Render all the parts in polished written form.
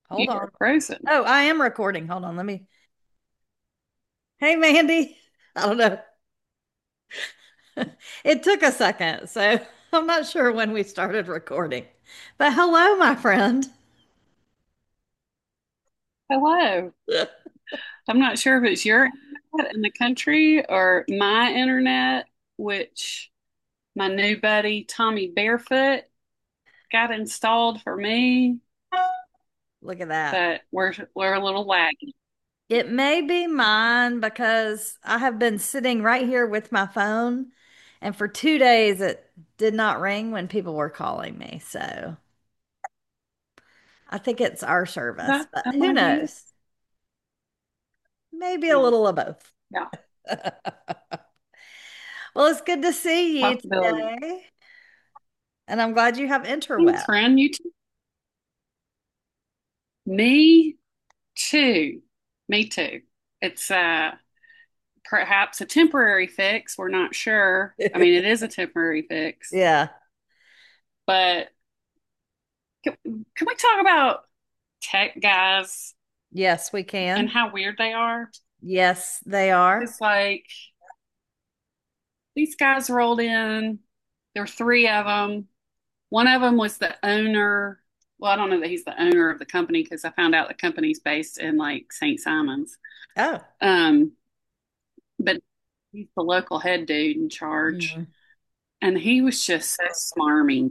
You Hold on. are frozen. Oh, I am recording. Hold on. Let me. Hey, Mandy. I don't know. It took a second, so I'm not sure when we started recording. But hello, my friend. Hello. I'm not sure if it's your internet in the country or my internet, which my new buddy Tommy Barefoot got installed for me, Look at that. but we're a little laggy. It may be mine because I have been sitting right here with my phone, and for 2 days it did not ring when people were calling me. So I think it's our service, but That who might be it. knows? Maybe a Yeah, little of both. yeah, Well, it's good to see you possibility. today. And I'm glad you have Thanks, interweb. friend. You too. Me too. Me too. It's perhaps a temporary fix. We're not sure. I mean, it is a temporary fix, Yeah. but can we talk about tech guys Yes, we and can. how weird they are? Yes, they are. It's like these guys rolled in. There were three of them. One of them was the owner. Well, I don't know that he's the owner of the company because I found out the company's based in like St. Simon's. Oh. Um, but he's the local head dude in charge, Mhm. and he was just so smarmy.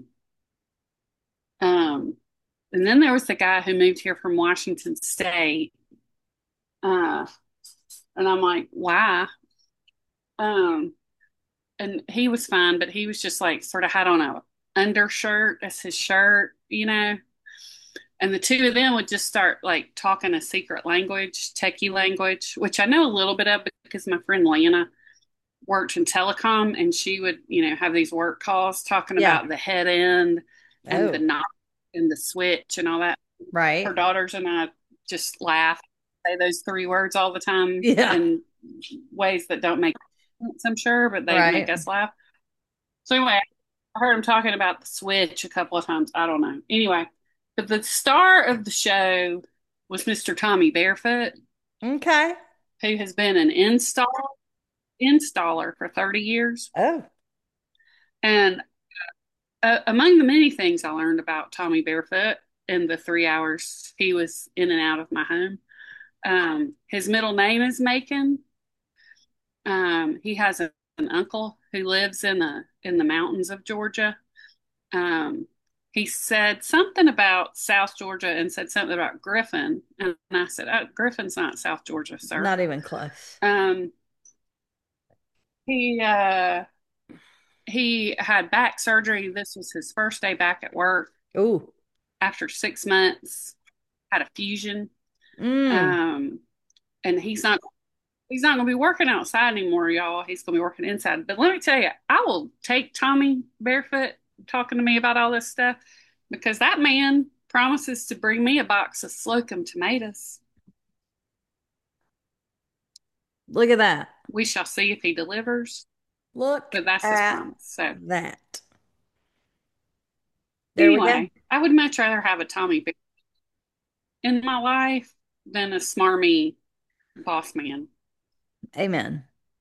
Um, and then there was the guy who moved here from Washington State. Uh, and I'm like, why? Um, and he was fine, but he was just like sort of had on a undershirt as his shirt, And the two of them would just start like talking a secret language, techie language, which I know a little bit of because my friend Lana worked in telecom and she would, have these work calls talking Yeah. about the head end and the Oh, knob and the switch and all that. Her right. daughters and I just laugh, say those three words all the time Yeah. in ways that don't make sense, I'm sure, but they make Right. us laugh. So anyway, I heard him talking about the Switch a couple of times. I don't know. Anyway, but the star of the show was Mr. Tommy Barefoot, Okay. who has been an installer for 30 years. Oh, And among the many things I learned about Tommy Barefoot in the 3 hours he was in and out of my home, his middle name is Macon. He has an uncle who lives in the mountains of Georgia. Um, he said something about South Georgia and said something about Griffin, and I said, "Oh, Griffin's not South Georgia, sir." not even close. Um, he uh, he had back surgery. This was his first day back at work Ooh. after 6 months. Had a fusion, Mm. um, and he's not going to be working outside anymore, y'all. He's going to be working inside. But let me tell you, I will take Tommy Barefoot talking to me about all this stuff because that man promises to bring me a box of Slocum tomatoes. Look at that. We shall see if he delivers, Look but that's his at promise. So that. There we go. anyway, I would much rather have a Tommy Bear in my life than a smarmy boss man. Amen.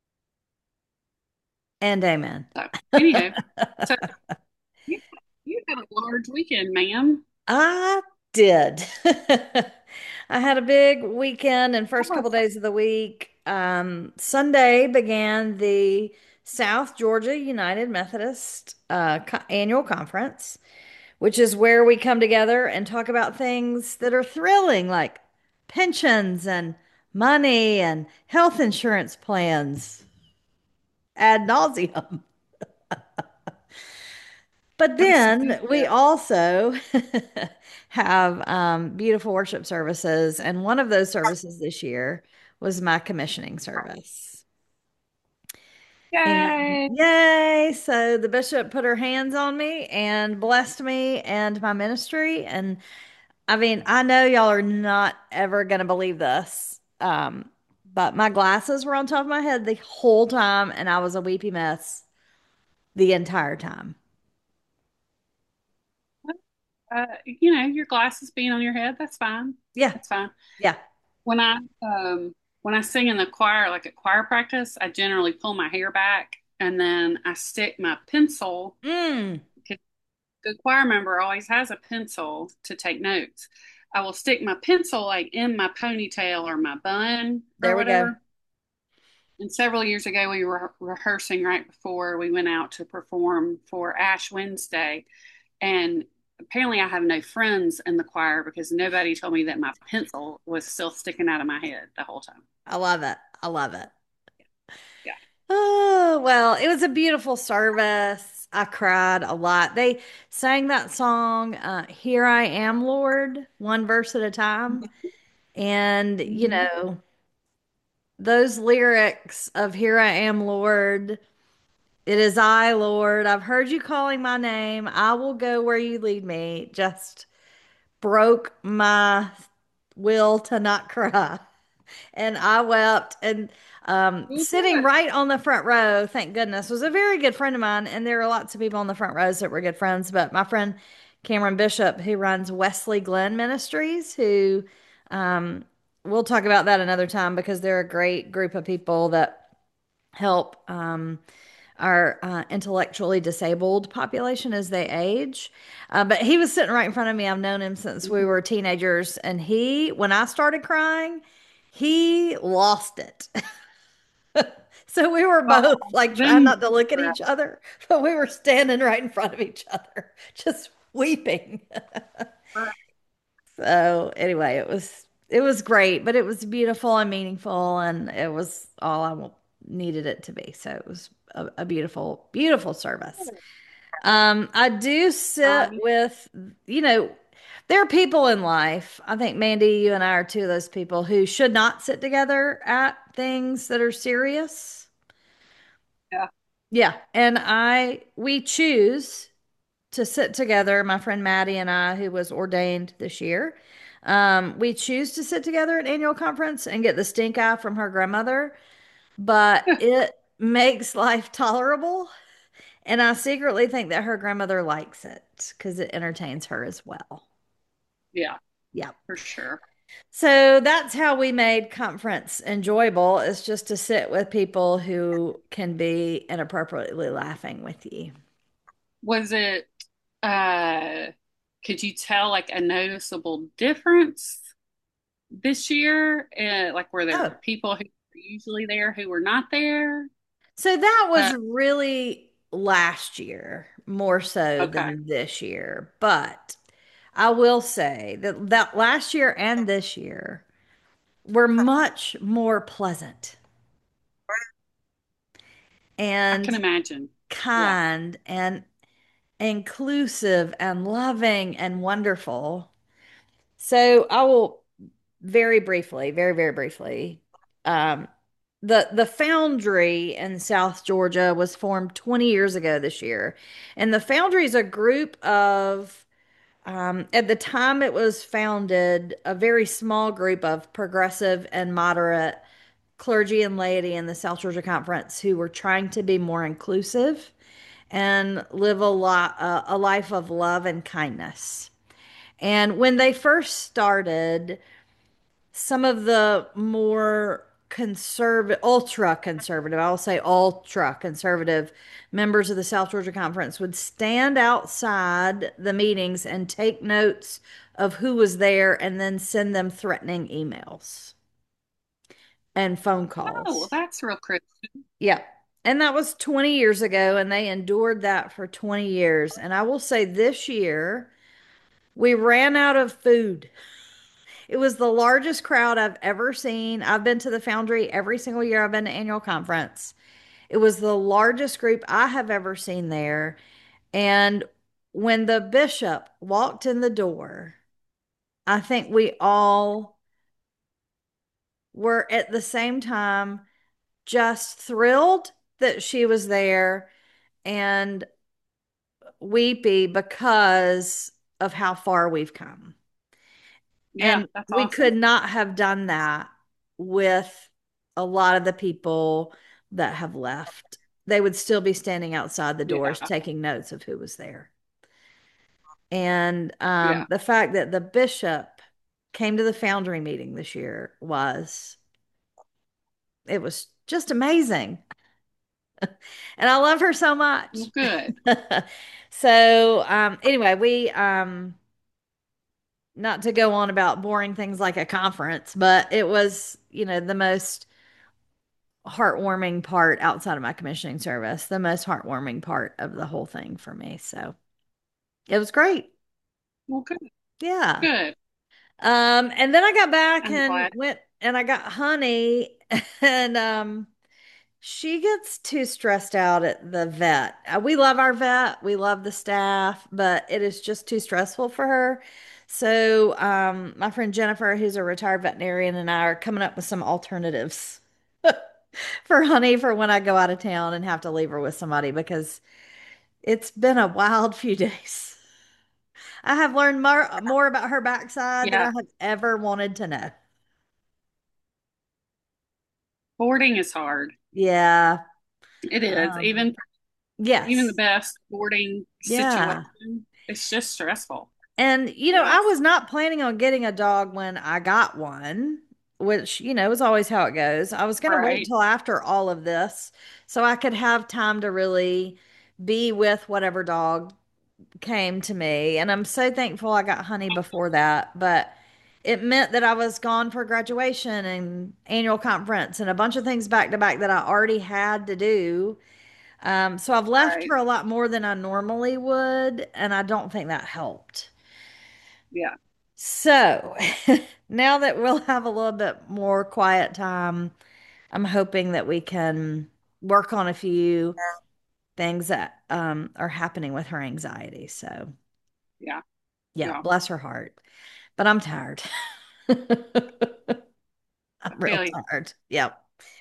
And amen. So anywho, so you, you had a large weekend, ma'am. I did. I had a big weekend and first Oh, couple days of the week. Sunday began the South Georgia United Methodist annual conference, which is where we come together and talk about things that are thrilling, like pensions and money and health insurance plans ad nauseum. But that's then we good. also have beautiful worship services. And one of those services this year was my commissioning service. And Yay. yay! So the bishop put her hands on me and blessed me and my ministry. And I mean, I know y'all are not ever going to believe this. But my glasses were on top of my head the whole time, and I was a weepy mess the entire time. your glasses being on your head, that's fine. Yeah. That's fine. Yeah. When I when I sing in the choir, like at choir practice, I generally pull my hair back and then I stick my pencil. Mm, 'Cause the choir member always has a pencil to take notes. I will stick my pencil like in my ponytail or my bun or there we go. whatever. And several years ago, we were rehearsing right before we went out to perform for Ash Wednesday. And apparently, I have no friends in the choir because nobody told me that my pencil was still sticking out of my head the whole time. I love it. I love it. Yeah. Oh, well, it was a beautiful service. I cried a lot. They sang that song, Here I Am, Lord, one verse at a time. And, Mm-hmm. those lyrics of Here I Am, Lord, it is I, Lord. I've heard you calling my name. I will go where you lead me. Just broke my will to not cry. And I wept. And Well, sitting good. right on the front row, thank goodness, was a very good friend of mine. And there were lots of people on the front rows that were good friends. But my friend Cameron Bishop, who runs Wesley Glen Ministries, who um, we'll talk about that another time because they're a great group of people that help our intellectually disabled population as they age. But he was sitting right in front of me. I've known him since we were teenagers. And when I started crying, he lost it. So we were Well, both like trying then, not to look at each other, but we were standing right in front of each other, just weeping. So anyway, it was great, but it was beautiful and meaningful, and it was all needed it to be. So it was a beautiful, beautiful service. I do sit um, with, you know, there are people in life. I think Mandy, you and I are two of those people who should not sit together at things that are serious. yeah. Yeah, and we choose to sit together, my friend Maddie and I, who was ordained this year. We choose to sit together at annual conference and get the stink eye from her grandmother, but it makes life tolerable. And I secretly think that her grandmother likes it because it entertains her as well. Yeah, Yeah. for sure. So that's how we made conference enjoyable, is just to sit with people who can be inappropriately laughing with you. Was it, uh, could you tell like a noticeable difference this year? Like, were there Oh, people who were usually there who were not there? so that was Uh, really last year more so okay. than this year. But I will say that last year and this year were much more pleasant I can and imagine. Yeah. kind and inclusive and loving and wonderful. So I will very briefly, very, very briefly, um, the Foundry in South Georgia was formed 20 years ago this year. And the Foundry is a group of, at the time it was founded, a very small group of progressive and moderate clergy and laity in the South Georgia Conference who were trying to be more inclusive and live a life of love and kindness. And when they first started, some of the more conservative, ultra conservative, I'll say ultra conservative members of the South Georgia Conference would stand outside the meetings and take notes of who was there and then send them threatening emails and phone Oh, well, calls. that's real Christian. Yeah. And that was 20 years ago, and they endured that for 20 years. And I will say this year, we ran out of food. It was the largest crowd I've ever seen. I've been to the Foundry every single year I've been to annual conference. It was the largest group I have ever seen there. And when the bishop walked in the door, I think we all were at the same time just thrilled that she was there and weepy because of how far we've come. Yeah, And that's we awesome. could not have done that with a lot of the people that have left. They would still be standing outside the Yeah. doors taking notes of who was there. And Yeah. the fact that the bishop came to the foundry meeting this year it was just amazing. And I love her so Well, much. good. So, anyway, not to go on about boring things like a conference, but it was, the most heartwarming part outside of my commissioning service, the most heartwarming part of the whole thing for me. So it was great. Well, good. Yeah. Good. And then I got back I'm and glad. went and I got Honey and she gets too stressed out at the vet. We love our vet, we love the staff, but it is just too stressful for her. So, my friend Jennifer, who's a retired veterinarian, and I are coming up with some alternatives for Honey for when I go out of town and have to leave her with somebody because it's been a wild few days. I have learned more about her backside than I Yeah. have ever wanted to know. Boarding is hard. Yeah. It is. Um, Even the yes. best boarding Yeah. situation, it's just stressful. And, I Yes. was not planning on getting a dog when I got one, which, is always how it goes. I was going to wait Right. till after all of this so I could have time to really be with whatever dog came to me. And I'm so thankful I got Honey before that. But it meant that I was gone for graduation and annual conference and a bunch of things back to back that I already had to do. So I've left Right. her a lot more than I normally would, and I don't think that helped. Yeah. So now that we'll have a little bit more quiet time, I'm hoping that we can work on a few things that are happening with her anxiety. So, Yeah. yeah, Yeah. bless her heart. But I'm tired. I I'm real feel you. tired. Yep.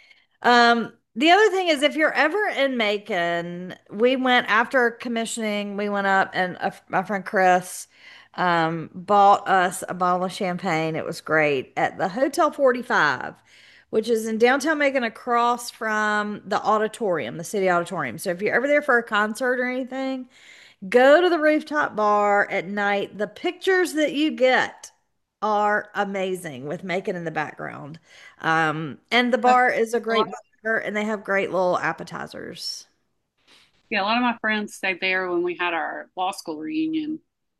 The other thing is if you're ever in Macon, we went after commissioning, we went up and my friend Chris bought us a bottle of champagne. It was great at the Hotel 45, which is in downtown Macon across from the auditorium, the city auditorium. So if you're ever there for a concert or anything, go to the rooftop bar at night. The pictures that you get are amazing with Macon in the background. And the A bar is a lot, great bar and they have great little appetizers. yeah, a lot of my friends stayed there when we had our law school reunion.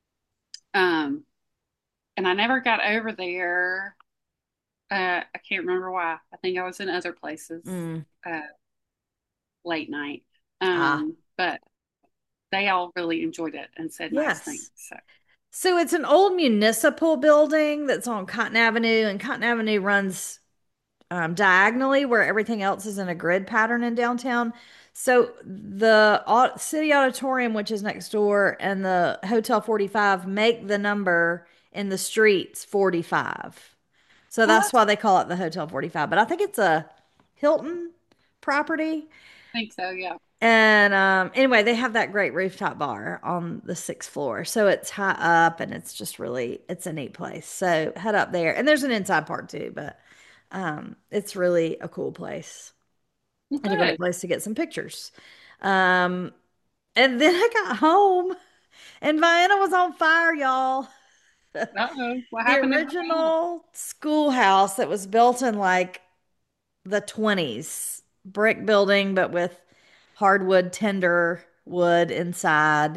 Um, and I never got over there. I can't remember why. I think I was in other places Mm. uh, late night. Ah, But they all really enjoyed it and said nice things. yes. So, So it's an old municipal building that's on Cotton Avenue, and Cotton Avenue runs diagonally where everything else is in a grid pattern in downtown. So the city auditorium, which is next door, and the Hotel 45 make the number in the streets 45. So well, that's that's, why they call it the Hotel 45. But I think it's a Hilton property. I think so. Yeah. And anyway, they have that great rooftop bar on the sixth floor. So it's high up and it's just really, it's a neat place. So head up there. And there's an inside part too, but it's really a cool place Well, and a great good. place to get some pictures. Um, and then I got home and Vienna was on fire, y'all. Uh-oh. What The happened in Vienna? original schoolhouse that was built in like the 20s, brick building, but with hardwood, tender wood inside.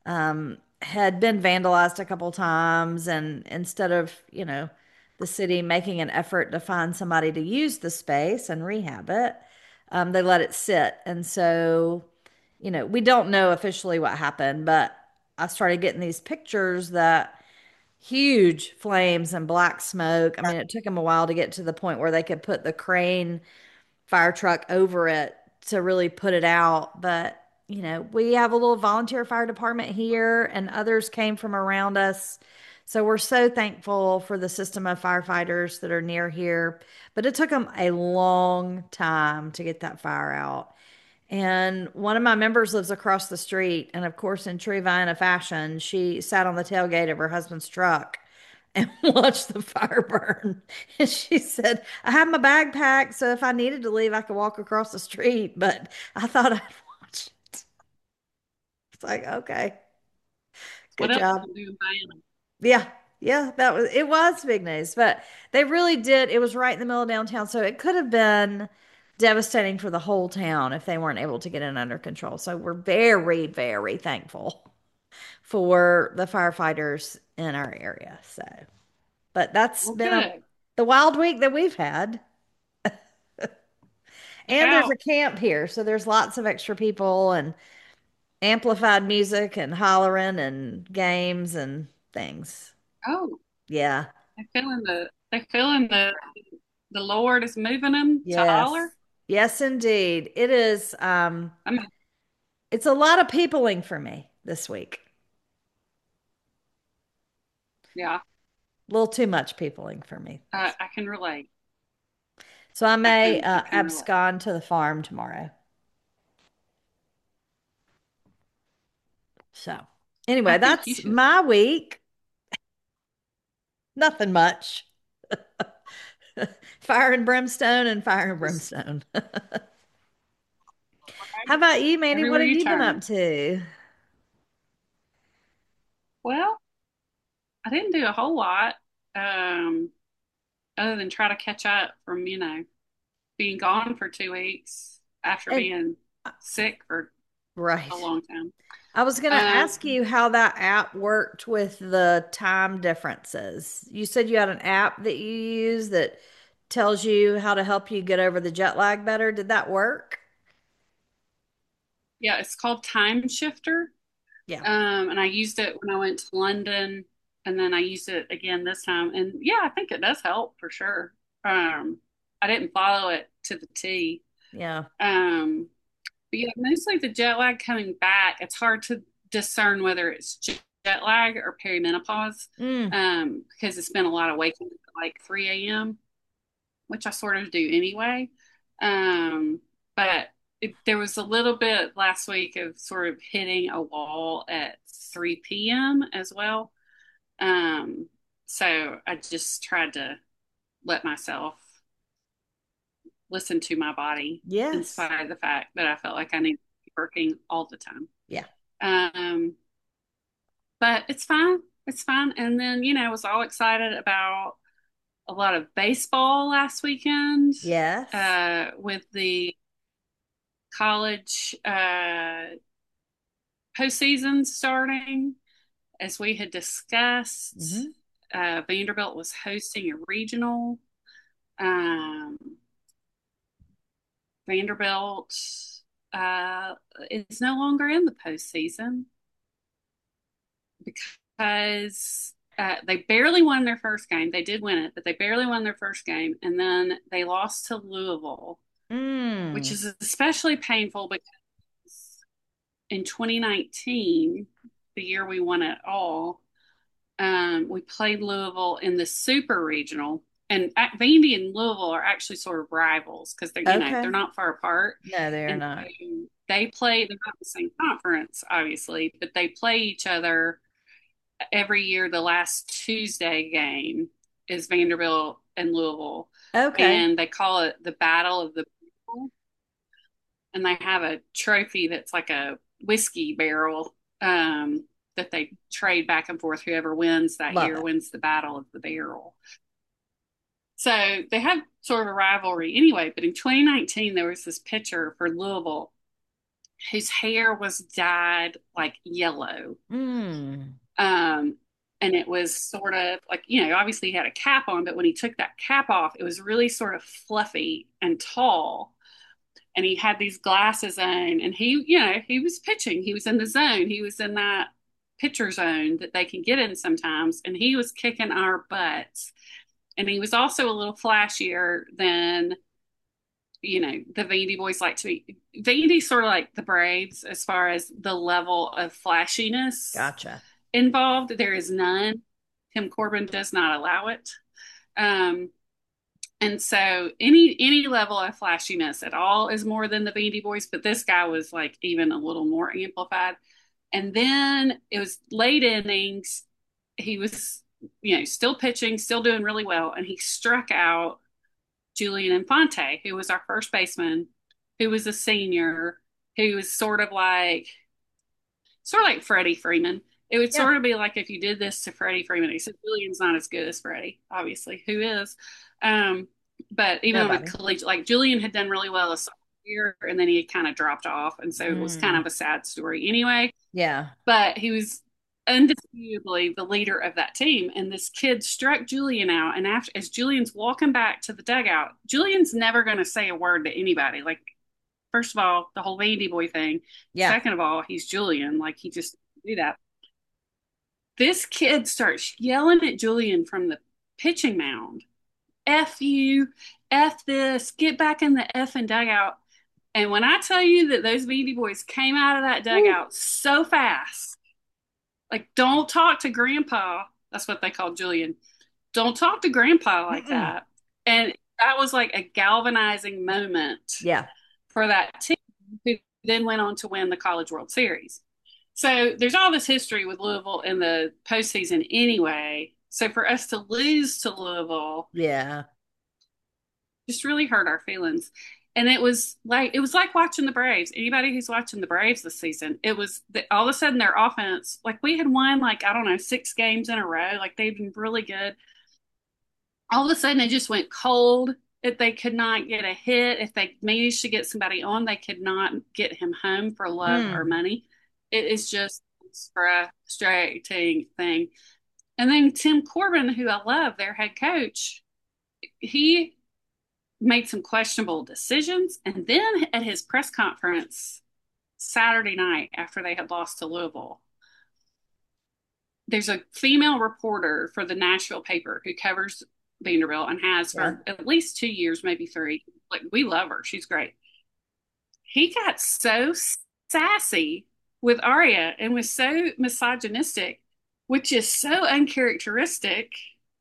Had been vandalized a couple times, and instead of, the city making an effort to find somebody to use the space and rehab it, they let it sit. And so, we don't know officially what happened, but I started getting these pictures that huge flames and black smoke. I mean, it took them a while to get to the point where they could put the crane fire truck over it to really put it out. But, we have a little volunteer fire department here, and others came from around us. So we're so thankful for the system of firefighters that are near here. But it took them a long time to get that fire out. And one of my members lives across the street. And of course, in true Vienna fashion, she sat on the tailgate of her husband's truck and watched the fire burn. And she said, I have my bag packed, so if I needed to leave, I could walk across the street, but I thought I'd watch it. It's like, okay, What Good else job. can do in Miami? Yeah. Yeah, it was big news, but they really did. It was right in the middle of downtown, so it could have been devastating for the whole town if they weren't able to get it under control. So we're very, very thankful for the firefighters in our area. So, but that's Well, been good. the wild week that we've had. Look And there's a out. camp here, so there's lots of extra people and amplified music and hollering and games and things. Oh, Yeah. they feeling the Lord is moving them to Yes. holler. Yes, indeed. It is I mean, it's a lot of peopling for me this week. yeah, A little too much peopling for me. I can relate. So I may I can relate. abscond to the farm tomorrow. So I anyway, think you that's should. my week. Nothing much. Fire and brimstone and fire and Just brimstone. How about you, Mandy? What everywhere have you you been up turn. to? Well, I didn't do a whole lot, um, other than try to catch up from, being gone for 2 weeks after And being sick for a right. long time. I was going to ask Um, you how that app worked with the time differences. You said you had an app that you use that tells you how to help you get over the jet lag better. Did that work? yeah, it's called Time Shifter. Yeah. And I used it when I went to London, and then I used it again this time. And yeah, I think it does help for sure. I didn't follow it to the T. Yeah. Um, but yeah, mostly the jet lag coming back, it's hard to discern whether it's jet lag or perimenopause, Mm. because it's been a lot of waking up at like 3 a.m., which I sort of do anyway. Um, but there was a little bit last week of sort of hitting a wall at 3 p.m. as well. Um, so I just tried to let myself listen to my body in Yes. spite of the fact that I felt like I needed to be working all the time. Yeah. Um, but it's fine. It's fine. And then, I was all excited about a lot of baseball last weekend, Yes. with the college postseason starting. As we had discussed, Hmm. Vanderbilt was hosting a regional. Um, Vanderbilt uh, is no longer in the postseason because they barely won their first game. They did win it, but they barely won their first game. And then they lost to Louisville, which Mm. is especially painful because in 2019, the year we won it all, we played Louisville in the Super Regional. And Vandy and Louisville are actually sort of rivals because they're Okay. not far apart. No, they are And not. so they play, they're not the same conference, obviously, but they play each other every year. The last Tuesday game is Vanderbilt and Louisville. Okay. And they call it the Battle of the People. And they have a trophy that's like a whiskey barrel, that they trade back and forth. Whoever wins that Love year it. wins the Battle of the Barrel. So they have sort of a rivalry anyway. But in 2019, there was this pitcher for Louisville whose hair was dyed like yellow. Mm. Um, and it was sort of like, obviously he had a cap on, but when he took that cap off, it was really sort of fluffy and tall. And he had these glasses on, and he was pitching. He was in the zone. He was in that pitcher zone that they can get in sometimes, and he was kicking our butts. And he was also a little flashier than the Vandy boys like to be. Vandy's sort of like the Braves as far as the level of flashiness Gotcha. involved. There is none. Tim Corbin does not allow it. Um, and so any level of flashiness at all is more than the Vandy boys, but this guy was like even a little more amplified. And then it was late innings. He was, still pitching, still doing really well, and he struck out Julian Infante, who was our first baseman, who was a senior, who was sort of like Freddie Freeman. It would Yeah, sort of be like if you did this to Freddie Freeman. He said Julian's not as good as Freddie, obviously. Who is? Um, but even on a nobody. collegiate, like Julian had done really well a sophomore year, and then he had kind of dropped off, and so it was kind Mm, of a sad story anyway. yeah. But he was undisputably the leader of that team, and this kid struck Julian out. And after, as Julian's walking back to the dugout, Julian's never going to say a word to anybody. Like, first of all, the whole Vandy boy thing. Yeah. Second of all, he's Julian. Like, he just do that. This kid starts yelling at Julian from the pitching mound. F you, F this, get back in the effing dugout. And when I tell you that those Beady Boys came out of that Woo. dugout so fast, like, don't talk to Grandpa. That's what they called Julian. Don't talk to Grandpa like Mm-mm. that. And that was like a galvanizing moment Yeah. for that team, who then went on to win the College World Series. So there's all this history with Louisville in the postseason anyway. So for us to lose to Louisville Yeah. just really hurt our feelings. And it was like watching the Braves. Anybody who's watching the Braves this season, it was all of a sudden their offense, like we had won like I don't know 6 games in a row, like they've been really good. All of a sudden it just went cold. If they could not get a hit, if they managed to get somebody on, they could not get him home for love or Mm. money. It is just a frustrating thing. And then Tim Corbin, who I love, their head coach, he made some questionable decisions. And then at his press conference Saturday night after they had lost to Louisville, there's a female reporter for the Nashville paper who covers Vanderbilt and has Yeah. for at least 2 years, maybe three. Like, we love her. She's great. He got so sassy with Arya and was so misogynistic, which is so uncharacteristic.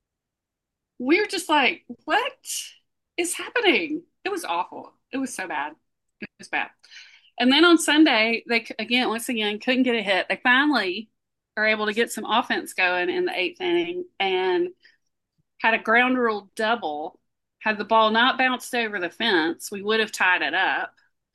We were just like, what is happening? It was awful. It was so bad. It was bad. And then on Sunday, they again, once again, couldn't get a hit. They finally are able to get some offense going in the eighth inning and had a ground rule double. Had the ball not bounced over the fence, we would have tied it up.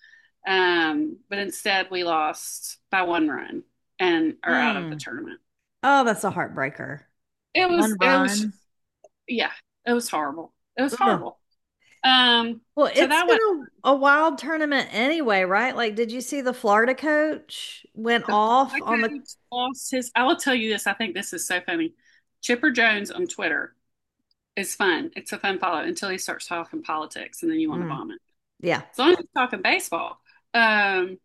But instead, we lost by 1 run and are out of the Mm. tournament. Oh, that's a heartbreaker. One It was, run. yeah, it was horrible. It was Ugh. horrible. Well, So it's that been was a wild tournament anyway, right? Like, did you see the Florida coach went the off on the? coach lost his. I will tell you this. I think this is so funny. Chipper Jones on Twitter is fun. It's a fun follow until he starts talking politics, and then you want to Mm, vomit. yeah. As long as he's talking baseball, um,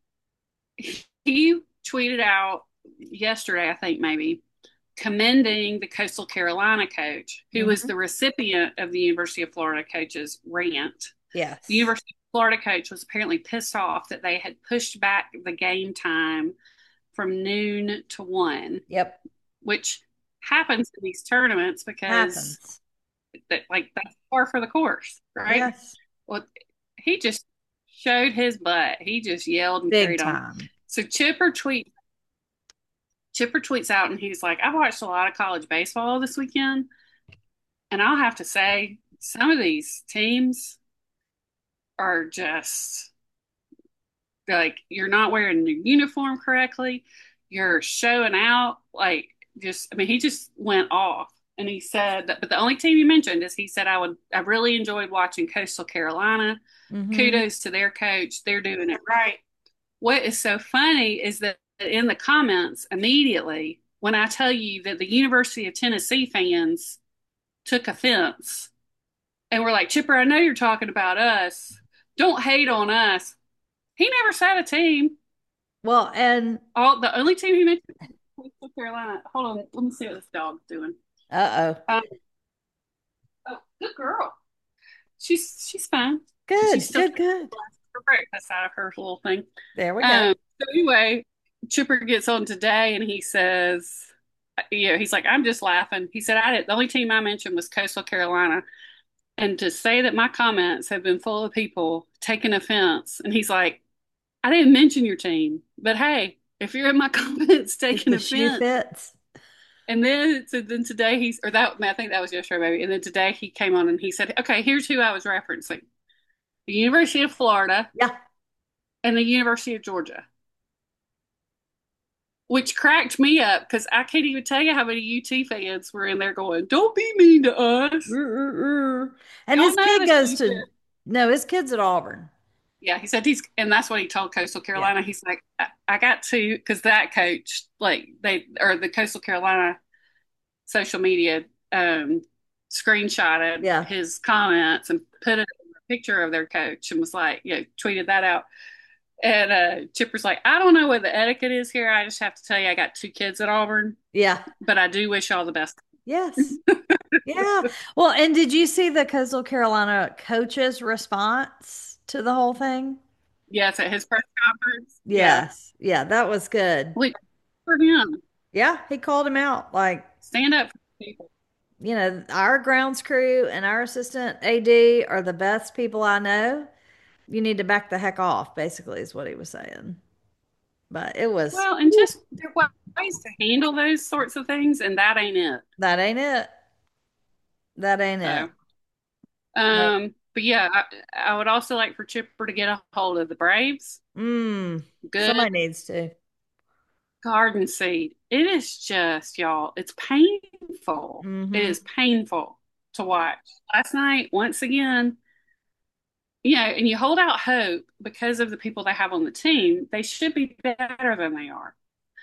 he tweeted out yesterday, I think maybe, commending the Coastal Carolina coach, who was Hmm. the recipient of the University of Florida coach's rant. The Yes. University of Florida coach was apparently pissed off that they had pushed back the game time from noon to 1, Yep. which happens in these tournaments because Happens. that's par for the course, right? Yes. Well, he just showed his butt. He just yelled and Big carried on. time. So Chipper tweets out and he's like, I've watched a lot of college baseball this weekend, and I'll have to say, some of these teams are just like, you're not wearing your uniform correctly. You're showing out. Like, just, I mean, he just went off. And he said that, but the only team he mentioned is he said, I really enjoyed watching Coastal Carolina. Hmm. Kudos to their coach. They're doing it right. What is so funny is that in the comments immediately, when I tell you that the University of Tennessee fans took offense and were like, Chipper, I know you're talking about us. Don't hate on us. He never said a team. Well, and All the only team he mentioned was South Carolina. Hold on, let me see what this dog's doing. uh-oh. Um, oh, good girl. She's fine. She's Good, still good, trying good. to her breakfast out of her little thing. There we go. So anyway, Chipper gets on today and he says, he's like, I'm just laughing. He said, the only team I mentioned was Coastal Carolina. And to say that my comments have been full of people taking offense. And he's like, I didn't mention your team, but hey, if you're in my comments If taking the shoe offense, fits. and then today I think that was yesterday maybe. And then today he came on and he said, okay, here's who I was referencing: the University of Florida Yeah. and the University of Georgia. which cracked me up because I can't even tell you how many UT fans were in there going, "Don't be mean to us." And Y'all his know kid the goes stupid. to, no, his kid's at Auburn. Yeah, he said and that's what he told Coastal Yeah. Carolina. He's like, I got to, because that coach, like or the Coastal Carolina social media, screenshotted Yeah. his comments and put it in a picture of their coach and was like, tweeted that out. And Chipper's like, I don't know what the etiquette is here. I just have to tell you, I got two kids at Auburn, Yeah. but I do wish y'all the best. Yes. Yeah. Well, and did you see the Coastal Carolina coach's response to the whole thing? Yes, at his press conference. Yeah. Yes. Yeah, that was good. Wait, for him. Yeah, he called him out like, Stand up for people. our grounds crew and our assistant AD are the best people I know. You need to back the heck off, basically, is what he was saying. But it was, Well, and just there are ways to handle those sorts of things, and that ain't it. that ain't it. That ain't it. So, But, but yeah, I would also like for Chipper to get a hold of the Braves. somebody Good needs to. garden seed. It is just, y'all, it's painful. It Mm-hmm. is painful to watch. Last night, once again, and you hold out hope because of the people they have on the team. They should be better than they are.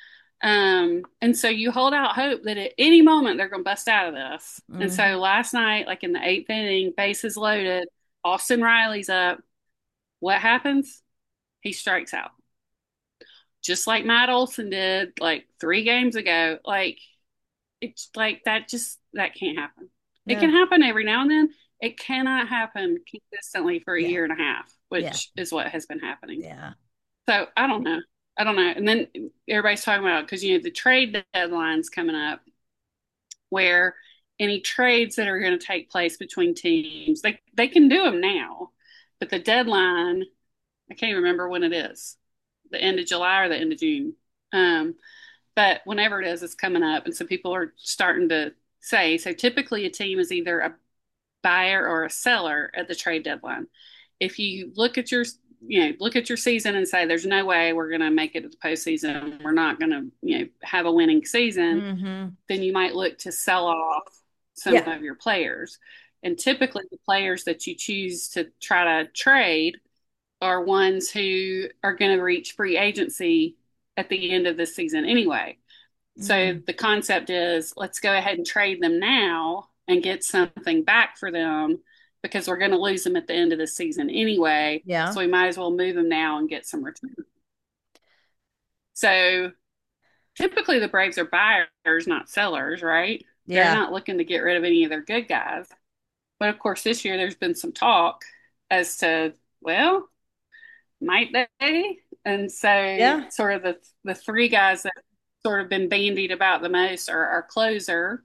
And so you hold out hope that at any moment they're going to bust out of this. And Mm-hmm. so last night, like in the eighth inning, bases loaded, Austin Riley's up. What happens? He strikes out, just like Matt Olson did like 3 games ago. Like it's like that can't happen. It Yeah. can happen every now and then. It cannot happen consistently for a Yeah. year and a half, Yeah. which is what has been happening. Yeah. So I don't know. I don't know. And then everybody's talking about because the trade deadline's coming up, where any trades that are going to take place between teams, they can do them now, but the deadline, I can't remember when it is, the end of July or the end of June. Um, but whenever it is, it's coming up, and so people are starting to say. So typically, a team is either a buyer or a seller at the trade deadline. If you look at your season and say there's no way we're going to make it to the postseason, we're not going to have a winning season, Mm-hmm. then you might look to sell off some Yeah. of your players. And typically, the players that you choose to try to trade are ones who are going to reach free agency at the end of this season anyway. So Mm. the concept is let's go ahead and trade them now and get something back for them because we're going to lose them at the end of the season anyway. Yeah. So we might as well move them now and get some return. So typically the Braves are buyers, not sellers, right? They're Yeah. not looking to get rid of any of their good guys. But of course, this year there's been some talk as to, well, might they? And so, Yeah. sort of the three guys that sort of been bandied about the most are our closer,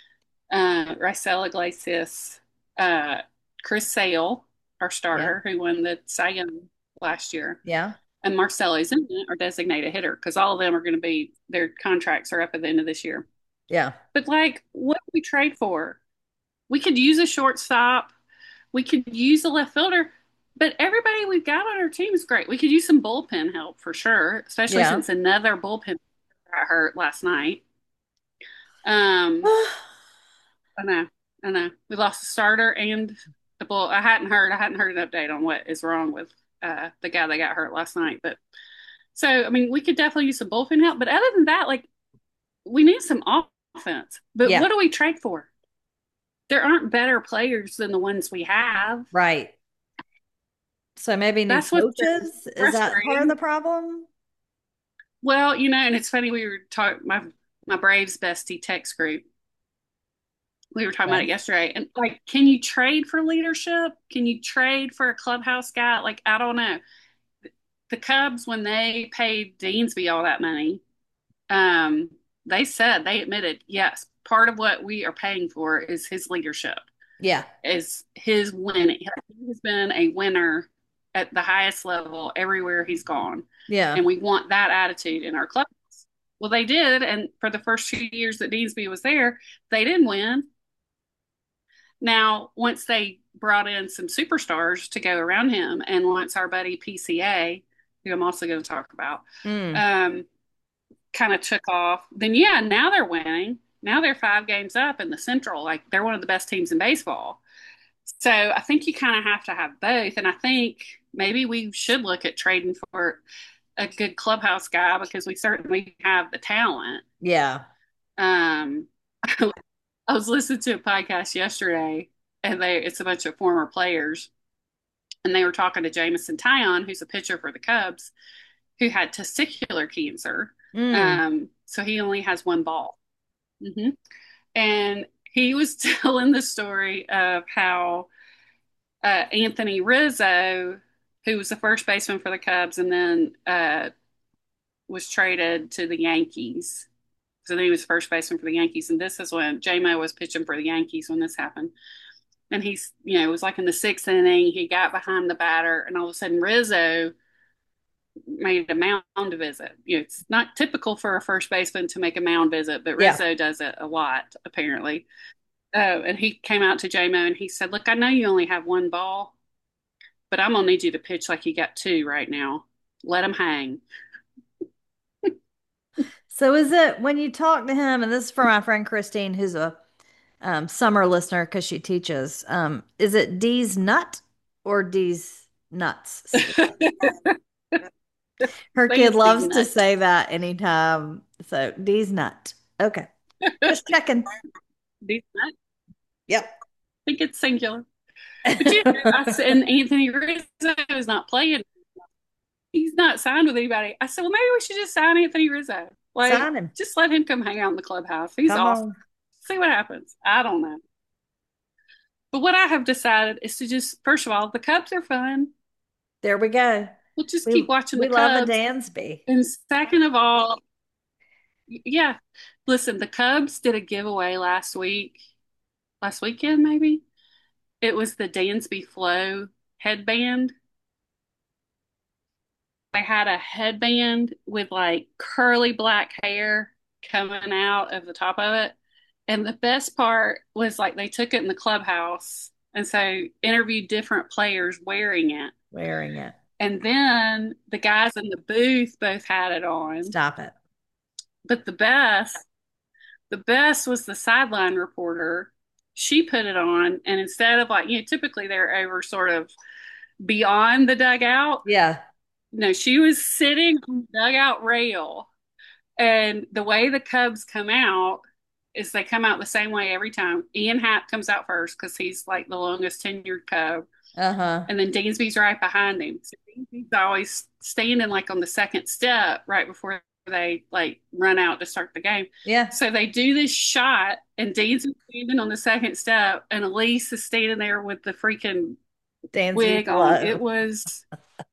Raisel Iglesias, uh, Chris Sale, our Yeah. starter, who won the Cy Young last year, Yeah. and Marcell Ozuna, our designated hitter, because all of them are going to be their contracts are up at the end of this year. Yeah. But like, what do we trade for? We could use a shortstop. We could use a left fielder. But everybody we've got on our team is great. We could use some bullpen help for sure, especially Yeah. since another bullpen got hurt last night. Um, I know, I know. We lost the starter and the bull. I hadn't heard an update on what is wrong with the guy that got hurt last night. But so, I mean, we could definitely use some bullpen help. But other than that, like, we need some offense. But Yeah. what do we trade for? There aren't better players than the ones we have. Right. So maybe new That's what's been coaches? Is that part of the frustrating. problem? Well, and it's funny, we were talking my Braves bestie text group. We were talking about Okay. it yesterday. And like, can you trade for leadership? Can you trade for a clubhouse guy? Like, I don't know. The Cubs, when they paid Deansby all that money, um, they admitted, yes, part of what we are paying for is his leadership, Yeah. is his winning. He has been a winner at the highest level everywhere he's gone. Yeah. And we want that attitude in our club. Well, they did. And for the first 2 years that Deansby was there, they didn't win. Now, once they brought in some superstars to go around him, and once our buddy PCA, who I'm also going to talk about, Mm. um, kind of took off, then yeah, now they're winning. Now they're 5 games up in the Central. Like they're one of the best teams in baseball. So I think you kind of have to have both. And I think maybe we should look at trading for a good clubhouse guy because we certainly have the talent. Yeah. Um, I was listening to a podcast yesterday, and it's a bunch of former players, and they were talking to Jameson Taillon, who's a pitcher for the Cubs, who had testicular cancer. Mm. So he only has one ball. Hmm. And he was telling the story of how Anthony Rizzo, who was the first baseman for the Cubs and then was traded to the Yankees. So then he was first baseman for the Yankees. And this is when JMO was pitching for the Yankees when this happened. And he's, it was like in the 6th inning, he got behind the batter, and all of a sudden Rizzo made a mound visit. It's not typical for a first baseman to make a mound visit, but Yeah. Rizzo does it a lot, apparently. Oh, and he came out to JMO and he said, "Look, I know you only have one ball, but I'm gonna need you to pitch like you got two right now. Let him hang." So is it when you talk to him, and this is for my friend Christine, who's a summer listener because she teaches, is it D's nut or D's nuts? Her They kid just be loves to nut. say that anytime. So D's nut. Okay. Just checking. These nut. Yep. I think it's singular. But I said, and Anthony Rizzo is not playing. He's not signed with anybody. I said, well, maybe we should just sign Anthony Rizzo. Like, Sign him. just let him come hang out in the clubhouse. He's Come awesome. on. See what happens. I don't know. But what I have decided is to just, first of all, the Cubs are fun. There we go. We'll just We keep watching the we love a Cubs. Dansby. And second of all, yeah, listen, the Cubs did a giveaway last weekend, maybe. It was the Dansby Flow headband. They had a headband with like curly black hair coming out of the top of it. And the best part was like they took it in the clubhouse and so interviewed different players wearing it. Wearing it. And then the guys in the booth both had it on. Stop it. But the best was the sideline reporter. She put it on, and instead of like, typically they're over sort of beyond the dugout. Yeah. No, she was sitting on the dugout rail. And the way the Cubs come out is they come out the same way every time. Ian Happ comes out first because he's like the longest tenured Cub. Uh-huh. And then Dansby's right behind him. So Dansby's always standing like on the second step right before they like run out to start the game. Yeah. So they do this shot, and Dansby's standing on the second step, and Elise is standing there with the freaking Dansby wig on. Flow. It was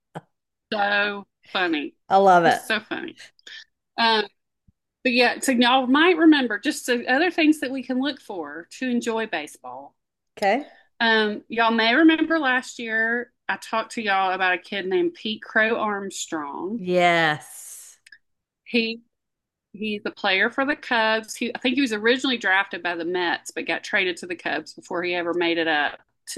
so funny. I love It it. was so funny. Um, but yeah, so y'all might remember just the other things that we can look for to enjoy baseball. Okay. Y'all may remember last year I talked to y'all about a kid named Pete Crow Armstrong. Yes. He he's a player for the Cubs. I think he was originally drafted by the Mets, but got traded to the Cubs before he ever made it up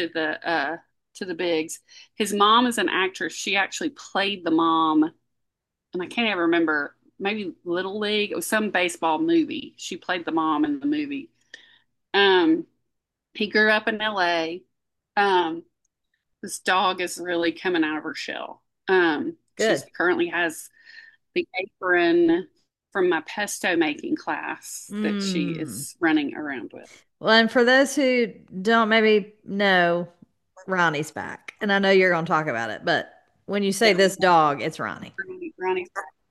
to the bigs. His mom is an actress. She actually played the mom, and I can't even remember. Maybe Little League. It was some baseball movie. She played the mom in the movie. Um, he grew up in L.A. Um, this dog is really coming out of her shell. She Good. currently has the apron from my pesto making class that she Mm. is running around with. Well, and for those who don't maybe know, Ronnie's back. And I know you're going to talk about it, but when you say Yeah, this dog, it's Ronnie. Ronnie,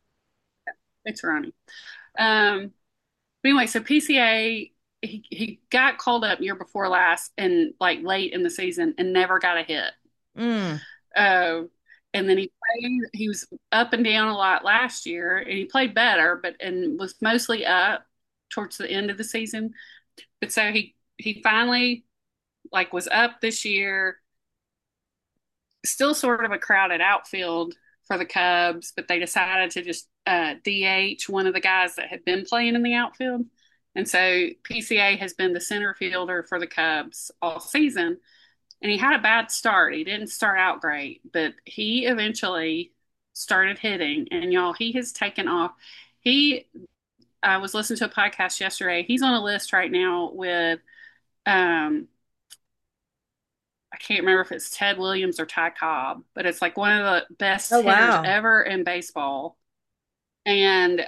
it's Ronnie. Um, but anyway, so PCA, he got called up year before last and like late in the season and never got a hit. Mm. Uh, and then he was up and down a lot last year, and he played better, but and was mostly up towards the end of the season. But so he finally like was up this year, still sort of a crowded outfield for the Cubs, but they decided to just DH one of the guys that had been playing in the outfield. And so PCA has been the center fielder for the Cubs all season. And he had a bad start. He didn't start out great, but he eventually started hitting. And y'all, he has taken off. He, I was listening to a podcast yesterday. He's on a list right now with, um, I can't remember if it's Ted Williams or Ty Cobb, but it's like one of the best Oh, hitters wow. ever in baseball. And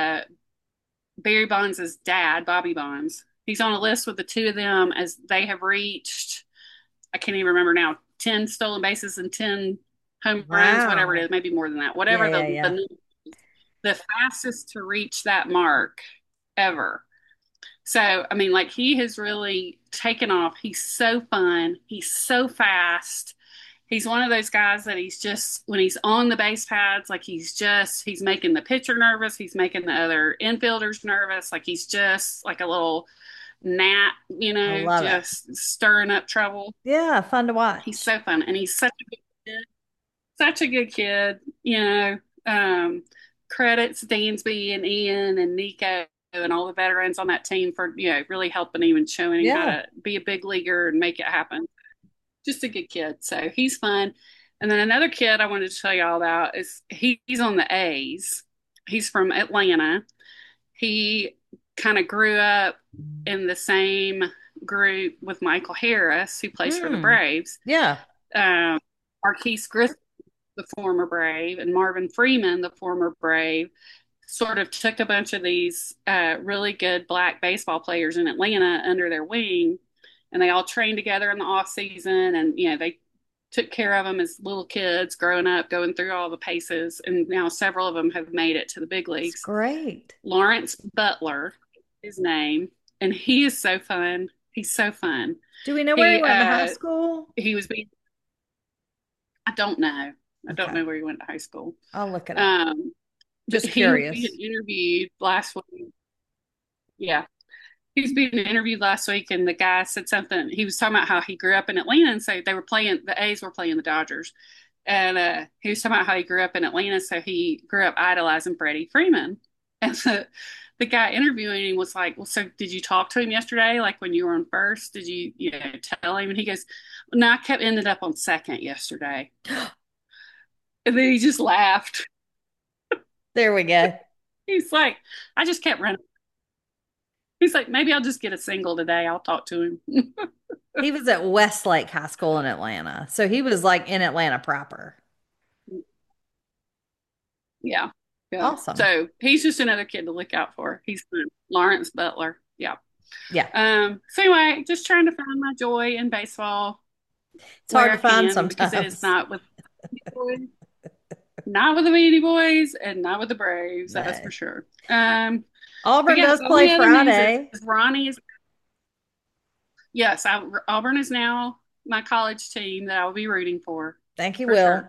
Barry Bonds' dad, Bobby Bonds, he's on a list with the two of them as they have reached, I can't even remember now, 10 stolen bases and 10 home runs, whatever it Wow. is, maybe more than that, Yeah, whatever yeah, yeah. the fastest to reach that mark ever. So, I mean, like he has really taken off. He's so fun. He's so fast. He's one of those guys that he's just, when he's on the base pads, like he's making the pitcher nervous. He's making the other infielders nervous. Like he's just like a little gnat, I love it. just stirring up trouble. Yeah, fun to He's watch. so fun. And he's such a good kid. Such a good kid. Um, credits Dansby and Ian and Nico and all the veterans on that team for, really helping him and showing him how Yeah. to be a big leaguer and make it happen. Just a good kid. So he's fun. And then another kid I wanted to tell you all about is he's on the A's. He's from Atlanta. He kind of grew up in the same group with Michael Harris, who plays for the Hmm. Braves. Yeah. Um, Marquise Grissom, the former Brave, and Marvin Freeman, the former Brave, sort of took a bunch of these really good black baseball players in Atlanta under their wing, and they all trained together in the off season, and they took care of them as little kids growing up, going through all the paces, and now several of them have made it to the big It's leagues. great. Lawrence Butler, his name, and he is so fun. He's so fun. Do we know where he He went to high school? he was being I don't know. I don't Okay. know where he went to high school. I'll look it up. Um, but Just he was being curious. interviewed last week. Yeah, he was being interviewed last week, and the guy said something. He was talking about how he grew up in Atlanta, and so the A's were playing the Dodgers, and he was talking about how he grew up in Atlanta, so he grew up idolizing Freddie Freeman, and the guy interviewing him was like, "Well, so did you talk to him yesterday? Like when you were on first? Did you tell him?" And he goes, "No, I kept ended up on second yesterday," and then he just laughed. There we go. He's like, "I just kept running." He's like, maybe I'll just get a single today. I'll talk to him. He was at Westlake High School in Atlanta. So he was like in Atlanta proper. Yeah. Yeah. Awesome. So he's just another kid to look out for. He's fun. Lawrence Butler. Yeah. Yeah. So anyway, just trying to find my joy in baseball It's hard where to I find can because it is sometimes. not with the Beanie Boys and not with the Braves, that's No. for sure. But Auburn yeah, does the play only other news Friday. is Ronnie is, yes, Auburn is now my college team that I will be rooting Thank you, for Will. sure.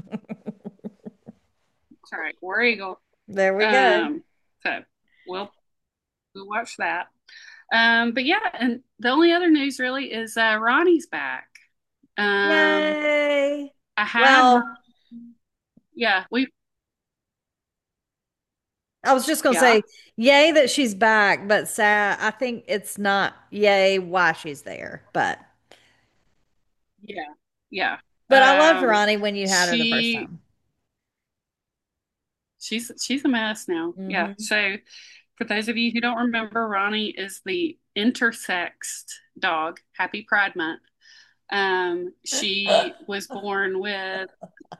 All right, War Eagle. There we go. Um, so we'll we'll watch that. But yeah, and the only other news really is Ronnie's back. Um, Yay. I had her. Well, Yeah, we. I was just gonna Yeah, say, yay that she's back, but sad. I think it's not yay why she's there. yeah, yeah. But I loved Um, Ronnie when you had her the first she time. she's a mess now. Yeah. Hmm. So for those of you who don't remember, Ronnie is the intersexed dog. Happy Pride Month. She was born with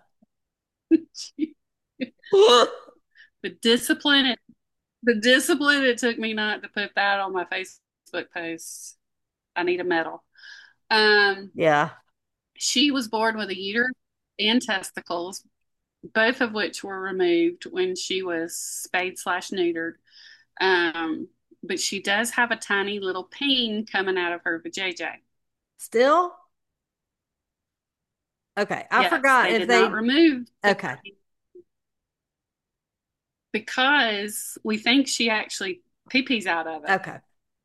the discipline. The discipline it took me not to put that on my Facebook post. I need a medal. Um, Yeah. she was born with a uterus and testicles, both of which were removed when she was spayed slash neutered. But she does have a tiny little peen coming out of her vajayjay. Still? Okay. I Yes, forgot they if did not they, remove the okay. because we think she actually pee pees out of it. Okay.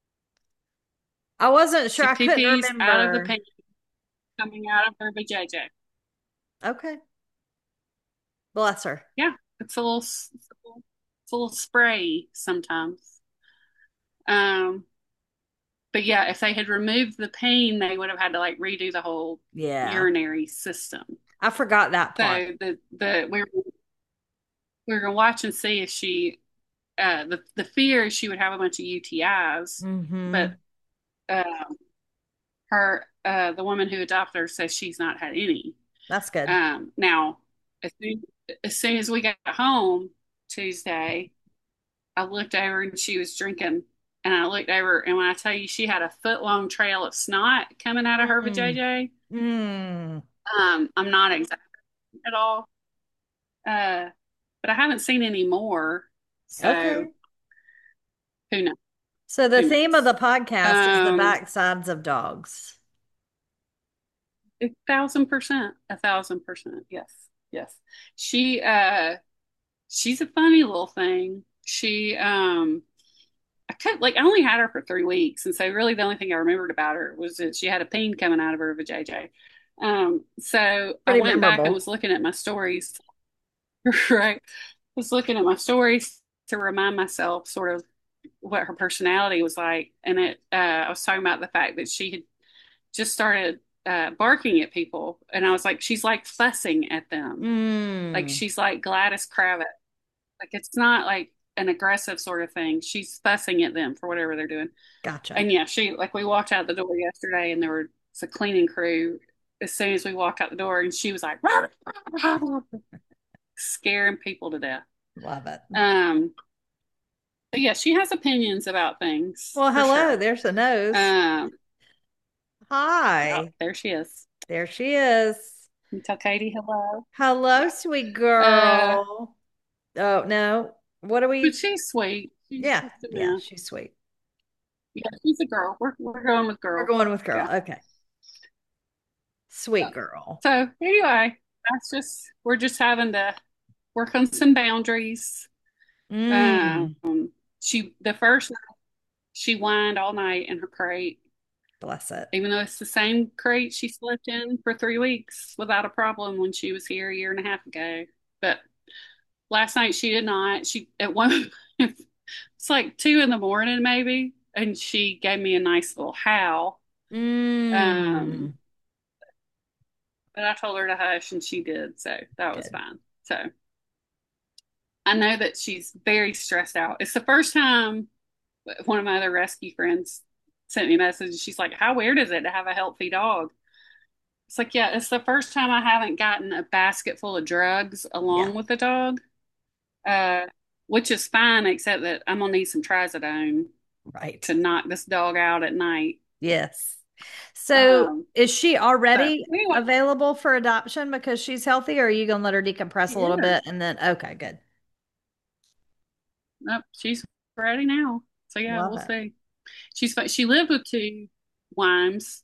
I wasn't sure. She I pee couldn't pees out of the remember. peen coming out of her vajayjay. Okay. Bless her. Yeah, it's a little spray sometimes. Um, but yeah, if they had removed the pain, they would have had to like redo the whole Yeah. urinary system. I forgot that part. So we were gonna watch and see if she the fear is she would have a bunch of UTIs, Mm-hmm. but uh, her the woman who adopted her says she's not had any. That's good. Now, as soon, as soon as we got home Tuesday, I looked over and she was drinking. And I looked over, and when I tell you she had a foot long trail of snot coming out of her Mm. vajayjay, Mm. I'm not exaggerating at all. Uh, but I haven't seen any more, so Okay. who knows? So the Who theme of knows? the podcast is the Um, backsides of dogs. 1,000%, 1,000%, yes, yes. She she's a funny little thing. I only had her for 3 weeks, and so really the only thing I remembered about her was that she had a peen coming out of her vajayjay. So I Pretty went back and memorable. was looking at my stories, right? Was looking at my stories to remind myself sort of what her personality was like, and I was talking about the fact that she had just started barking at people, and I was like, she's like fussing at them, like Mm. she's like Gladys Kravitz. Like it's not like an aggressive sort of thing. She's fussing at them for whatever they're doing. Gotcha. And yeah, she like we walked out the door yesterday and there was a cleaning crew as soon as we walked out the door and she was like scaring people to death. Love it. Um but yeah, she has opinions about things Well, for hello. sure. There's the nose. Um yeah, Hi. there she is. There she is. You tell Katie hello. Hello, Yeah. sweet Uh girl. Oh, no. What are but we? she's sweet. She's Yeah. just Yeah, yeah. she's sweet. Yeah, she's a girl. We're going with We're girl. going with girl. Yeah. Okay. Yeah. Sweet girl. So anyway, we're just having to work on some boundaries. Um, Mm. the first night she whined all night in her crate, Bless it. even though it's the same crate she slept in for 3 weeks without a problem when she was here a year and a half ago. But last night she did not. She at one, it's like 2 in the morning maybe, and she gave me a nice little howl. Um, Mm. but I told her to hush, and she did, so that was Good. fine. So I know that she's very stressed out. It's the first time one of my other rescue friends sent me a message. She's like, "How weird is it to have a healthy dog?" It's like, yeah, it's the first time I haven't gotten a basket full of drugs Yeah. along with the dog, uh, which is fine, except that I'm gonna need some trazodone Right. to knock this dog out at night. Yes. So Um, is she so already anyway, available for adoption because she's healthy, or are you gonna let her decompress a she little bit is. and then okay, good. Nope, she's ready now. So yeah, Love we'll it. see. She lived with two Wimes.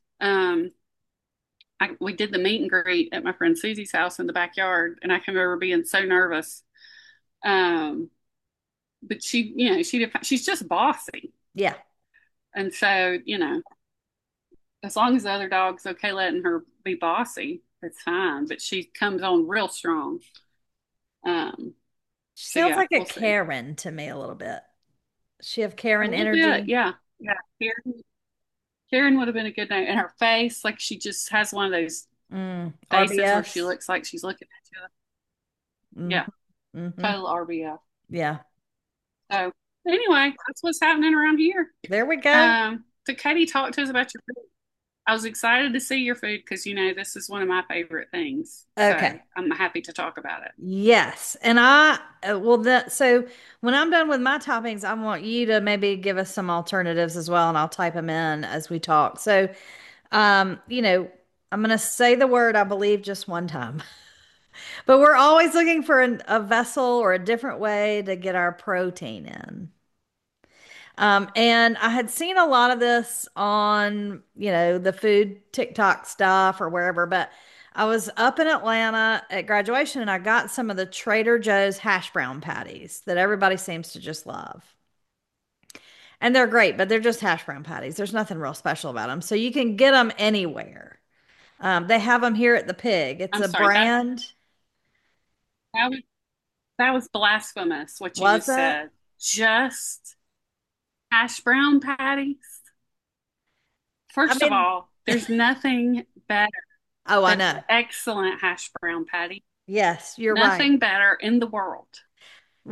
We did the meet and greet at my friend Susie's house in the backyard, and I can remember being so nervous. Um, but she's just bossy, Yeah. and so as long as the other dog's okay letting her be bossy, it's fine. But she comes on real strong. Um, She so sounds yeah, like a we'll see. Karen to me a little bit. She have A Karen little bit, energy. yeah, yeah. Karen would have been a good name, and her face, like she just has one of those faces where she RBS. looks like she's looking at you. Mm-hmm. Yeah, Mm-hmm. total RBF. Yeah. So anyway, that's what's happening around here. There we go. So Katie, talk to us about your food. I was excited to see your food because this is one of my favorite things. So Okay. I'm happy to talk about it. Yes. And well, so when I'm done with my toppings, I want you to maybe give us some alternatives as well, and I'll type them in as we talk. So, you know, I'm going to say the word I believe just one time, but we're always looking for a vessel or a different way to get our protein in. And I had seen a lot of this on, the food TikTok stuff or wherever, but I was up in Atlanta at graduation and I got some of the Trader Joe's hash brown patties that everybody seems to just love. And they're great, but they're just hash brown patties. There's nothing real special about them. So you can get them anywhere. They have them here at the Pig. It's I'm a sorry brand. that was that was blasphemous what you Was just it? said. Just hash brown patties. I First of mean, all, there's nothing better oh, I than know. excellent hash brown patty. Yes, you're right. Nothing better in the world. Right.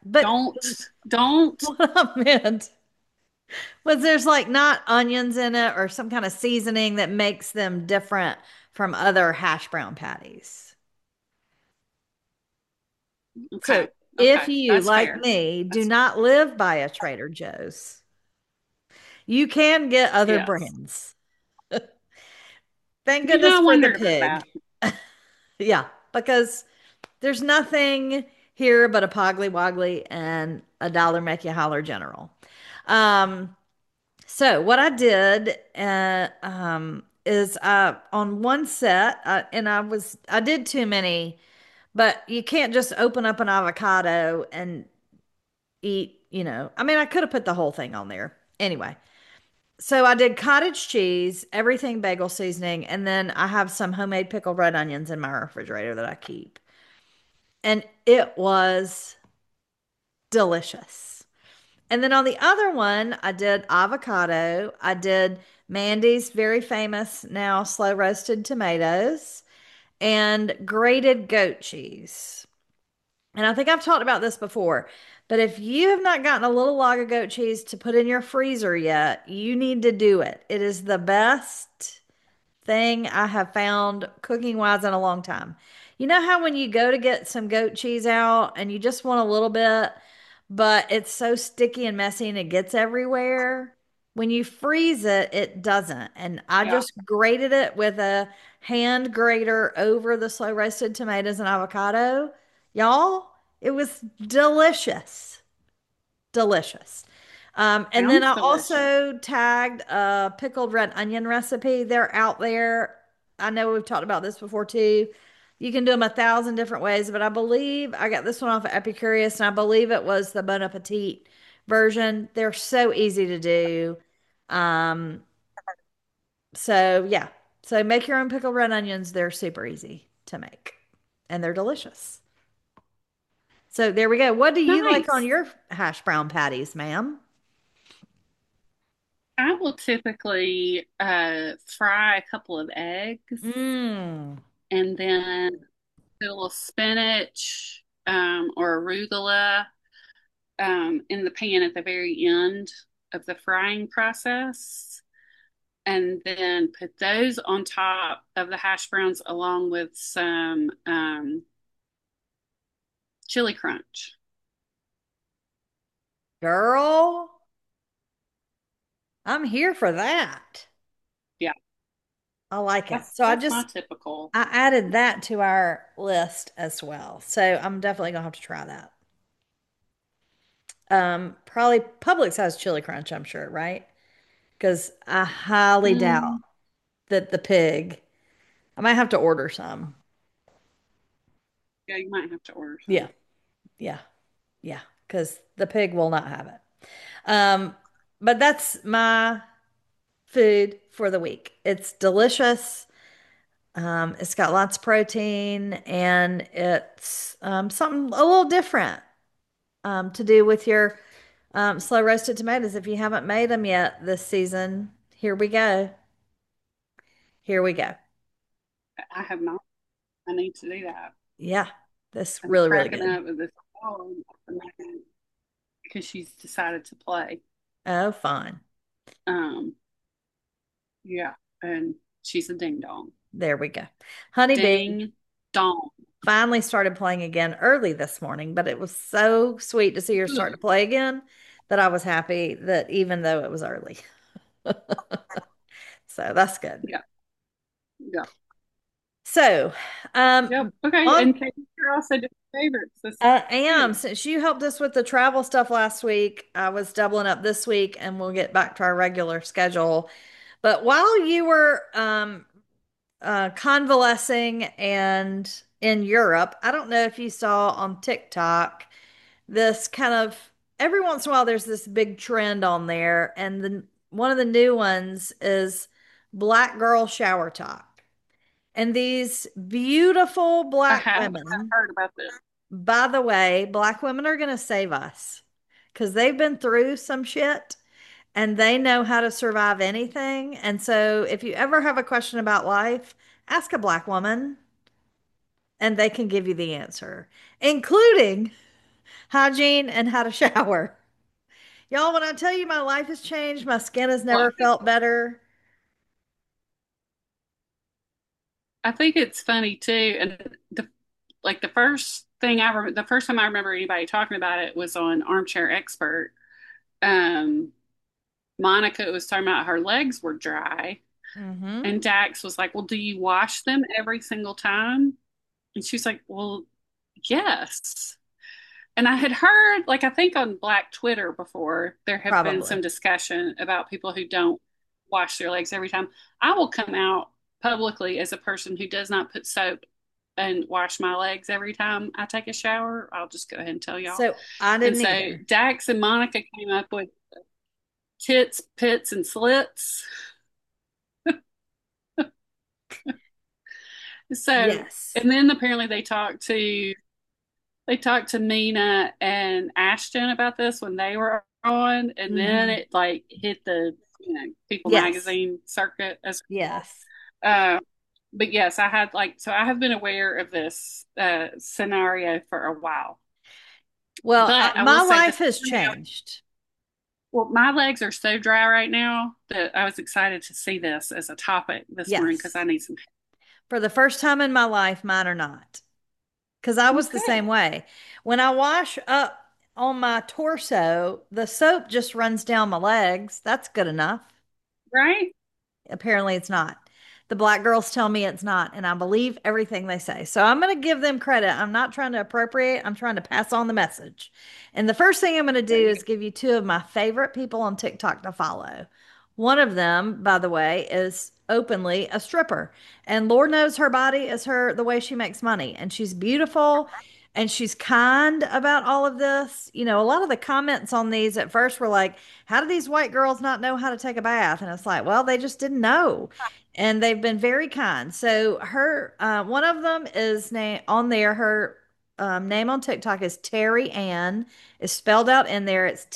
But Don't. what I meant was there's like not onions in it or some kind of seasoning that makes them different from other hash brown patties. So Okay. if Okay. you, That's like fair. me, do That's not live by a Trader Joe's, you can get other yes. brands. Thank You know, goodness I for the wondered about that. pig. Yeah, because there's nothing here but a Poggly Woggly and a Dollar Make You Holler General. Um, so what I did is on one set, and I did too many, but you can't just open up an avocado and eat, I mean, I could have put the whole thing on there. Anyway, so I did cottage cheese, everything bagel seasoning, and then I have some homemade pickled red onions in my refrigerator that I keep. And it was delicious. And then on the other one, I did avocado. I did Mandy's very famous now slow roasted tomatoes and grated goat cheese. And I think I've talked about this before, but if you have not gotten a little log of goat cheese to put in your freezer yet, you need to do it. It is the best thing I have found cooking wise in a long time. You know how when you go to get some goat cheese out and you just want a little bit, but it's so sticky and messy and it gets everywhere? When you freeze it, it doesn't. And I Yeah. just grated it with a hand grater over the slow roasted tomatoes and avocado. Y'all, it was delicious. Delicious. And then Sounds I delicious. also tagged a pickled red onion recipe. They're out there. I know we've talked about this before too. You can do them 1,000 different ways, but I believe I got this one off of Epicurious, and I believe it was the Bon Appetit version. They're so easy to do. Um, so yeah. So make your own pickled red onions. They're super easy to make, and they're delicious. So there we go. What do you like on Nice. your hash brown patties, ma'am? I will typically fry a couple of eggs Mmm. and then put a little spinach or arugula in the pan at the very end of the frying process. And then put those on top of the hash browns along with some chili crunch. Girl, I'm here for that. Yeah, I like it. that's So that's my typical. I added that to our list as well. So I'm definitely gonna have to try that. Probably Publix has chili crunch, I'm sure, right? Because I highly doubt Mm, that the pig, I might have to order some. yeah, you might have to order Yeah, some. yeah, yeah, because the pig will not have it. Um, but that's my food for the week. It's delicious. It's got lots of protein and it's something a little different to do with your slow roasted tomatoes. If you haven't made them yet this season, here we go. Here we go. I have not. I need to do that. Yeah, that's I'm really, really cracking good. up with this phone because she's decided to play. Oh, fine. Um, yeah, and she's a ding dong. There we go. Honeybee Ding dong. finally started playing again early this morning, but it was so sweet to see her start to Good. play again that I was happy that even though it was early. So that's good. Yeah, yeah, So, yep. Okay, on and you're also doing favorites this I am. too. Since you helped us with the travel stuff last week, I was doubling up this week and we'll get back to our regular schedule. But while you were convalescing and in Europe, I don't know if you saw on TikTok this kind of every once in a while there's this big trend on there, and one of the new ones is black girl shower talk. And these beautiful I black have. I've women, heard about this. by the way, black women are going to save us because they've been through some shit and they know how to survive anything. And so if you ever have a question about life, ask a black woman and they can give you the answer, including hygiene, and how to shower. Y'all, when I tell you my life has changed, my skin has Well, never felt better. I think it's funny too. And the first thing the first time I remember anybody talking about it was on Armchair Expert. Um, Monica was talking about her legs were dry, Mm-hmm. and Dax was like, "Well, do you wash them every single time?" And she's like, "Well, yes." And I had heard, like, I think on Black Twitter before, there have been Probably. some discussion about people who don't wash their legs every time. I will come out publicly as a person who does not put soap and wash my legs every time I take a shower. I'll just go ahead and tell y'all. So I And didn't so either. Dax and Monica came up with tits, pits, and slits. So, Yes. and then apparently they talked to Mina and Ashton about this when they were on, and then Mm-hmm. it like hit the People Yes. magazine circuit as well. Yes. But yes, I have been aware of this scenario for a while. Well, But I will my say this life has scenario, changed. well, my legs are so dry right now that I was excited to see this as a topic this morning because I Yes. need some. For the first time in my life, mine are not. Because I was the Okay, same way. When I wash up on my torso, the soap just runs down my legs. That's good enough. right? Apparently, it's not. The black girls tell me it's not, and I believe everything they say. So I'm going to give them credit. I'm not trying to appropriate, I'm trying to pass on the message. And the first thing I'm going to do There you is give you two of my favorite people on TikTok to follow. One of them, by the way, is openly a stripper. And Lord knows her body is her the way she makes money. And she's beautiful and she's kind about all of this. You know, a lot of the comments on these at first were like, how do these white girls not know how to take a bath? And it's like, well, they just didn't know. And they've been very kind. So her, one of them is on there. Her name on TikTok is Terry Ann. Is spelled out in there. It's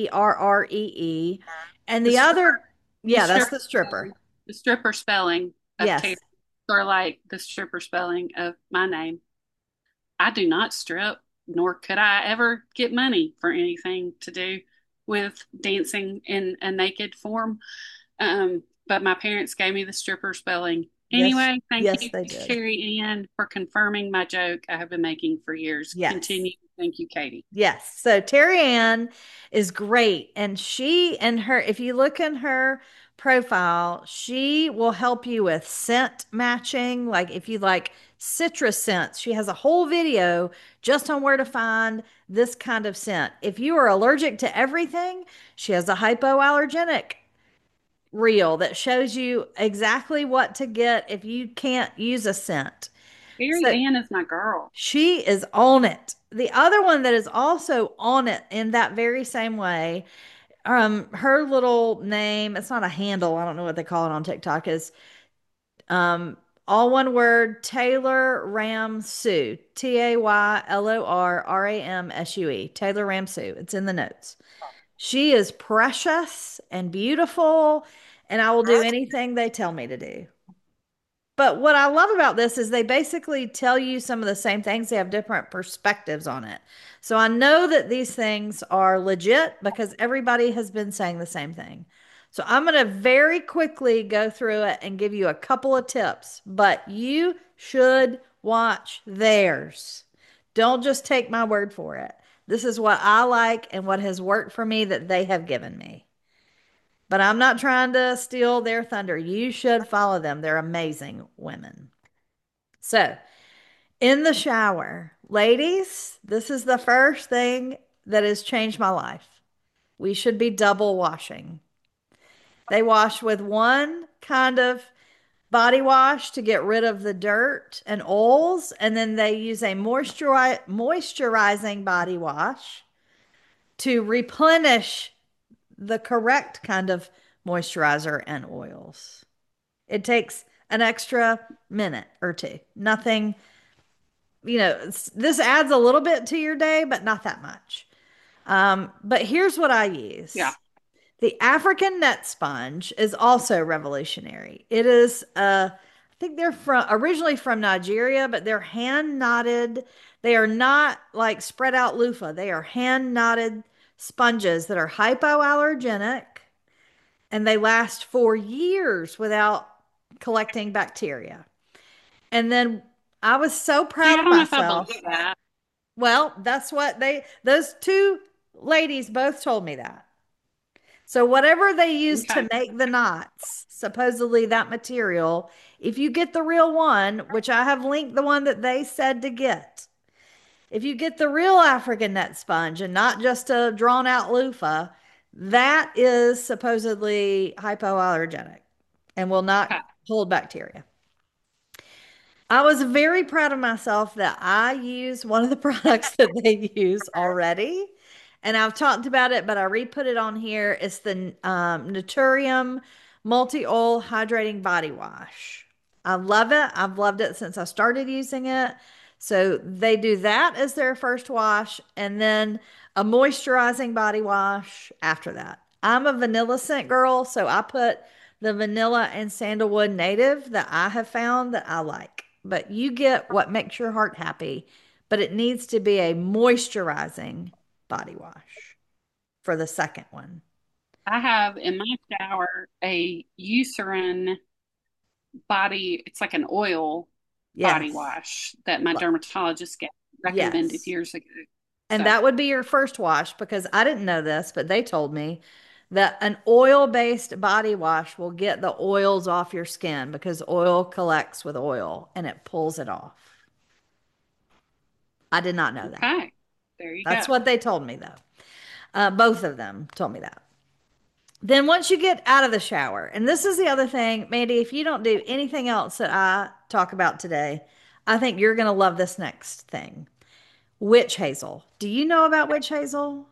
Terree. And The the stripper, other, the yeah, that's stripper the stripper. the stripper spelling of Taylor, Yes. or like the stripper spelling of my name. I do not strip, nor could I ever get money for anything to do with dancing in a naked form. But my parents gave me the stripper spelling. Yes. Anyway, thank Yes, you, they did. Terry Ann, for confirming my joke I have been making for years. Yes. Continue. Thank you, Katie. Yes. So Terry Ann is great. And if you look in her profile, she will help you with scent matching. Like if you like citrus scents, she has a whole video just on where to find this kind of scent. If you are allergic to everything, she has a hypoallergenic reel that shows you exactly what to get if you can't use a scent. Terry So Ann is my girl. she is on it. The other one that is also on it in that very same way, her little name, it's not a handle, I don't know what they call it on TikTok, is um all one word, Taylor Ramsue. TaylorRamsue. Taylor Ramsue. It's in the notes. She is precious and beautiful, and I will do anything they tell me to do. But what I love about this is they basically tell you some of the same things. They have different perspectives on it. So I know that these things are legit because everybody has been saying the same thing. So I'm going to very quickly go through it and give you a couple of tips, but you should watch theirs. Don't just take my word for it. This is what I like and what has worked for me that they have given me. But I'm not trying to steal their thunder. You should follow them. They're amazing women. So, in the shower, ladies, this is the first thing that has changed my life. We should be double washing. They wash with one kind of body wash to get rid of the dirt and oils, and then they use a moisturizing body wash to replenish the correct kind of moisturizer and oils. It takes an extra minute or two. Nothing, this adds a little bit to your day, but not that much. But here's what I Yeah. use. The African net sponge is also revolutionary. It is a think they're from originally from Nigeria, but they're hand knotted. They are not like spread out loofah. They are hand knotted sponges that are hypoallergenic and they last for years without collecting bacteria. And then I was so See, proud I of don't know if I myself. believe that. Well, that's what those two ladies both told me that. So whatever they use to Okay. make the knots, supposedly that material, if you get the real one, which I have linked the one that they said to get, if you get the real African net sponge and not just a drawn out loofah, that is supposedly hypoallergenic and will not Okay. hold bacteria. I was very proud of myself that I use one of the products that they use already. And I've talked about it, but I re-put it on here. It's the Naturium Multi-Oil Hydrating Body Wash. I love it. I've loved it since I started using it. So they do that as their first wash and then a moisturizing body wash after that. I'm a vanilla scent girl, so I put the vanilla and sandalwood native that I have found that I like. But you get what makes your heart happy, but it needs to be a moisturizing body wash for the second one. I have in my shower a Eucerin body, it's like an oil body Yes. wash that my dermatologist recommended Yes. years ago. And So, that would be your first wash because I didn't know this, but they told me that an oil-based body wash will get the oils off your skin because oil collects with oil and it pulls it off. I did not know that. okay. There you go. That's what they told me, though. Both of them told me that. Then once you get out of the shower, and this is the other thing, Mandy, if you don't do anything else that I talk about today, I think you're going to love this next thing. Witch hazel. Do you know about witch hazel?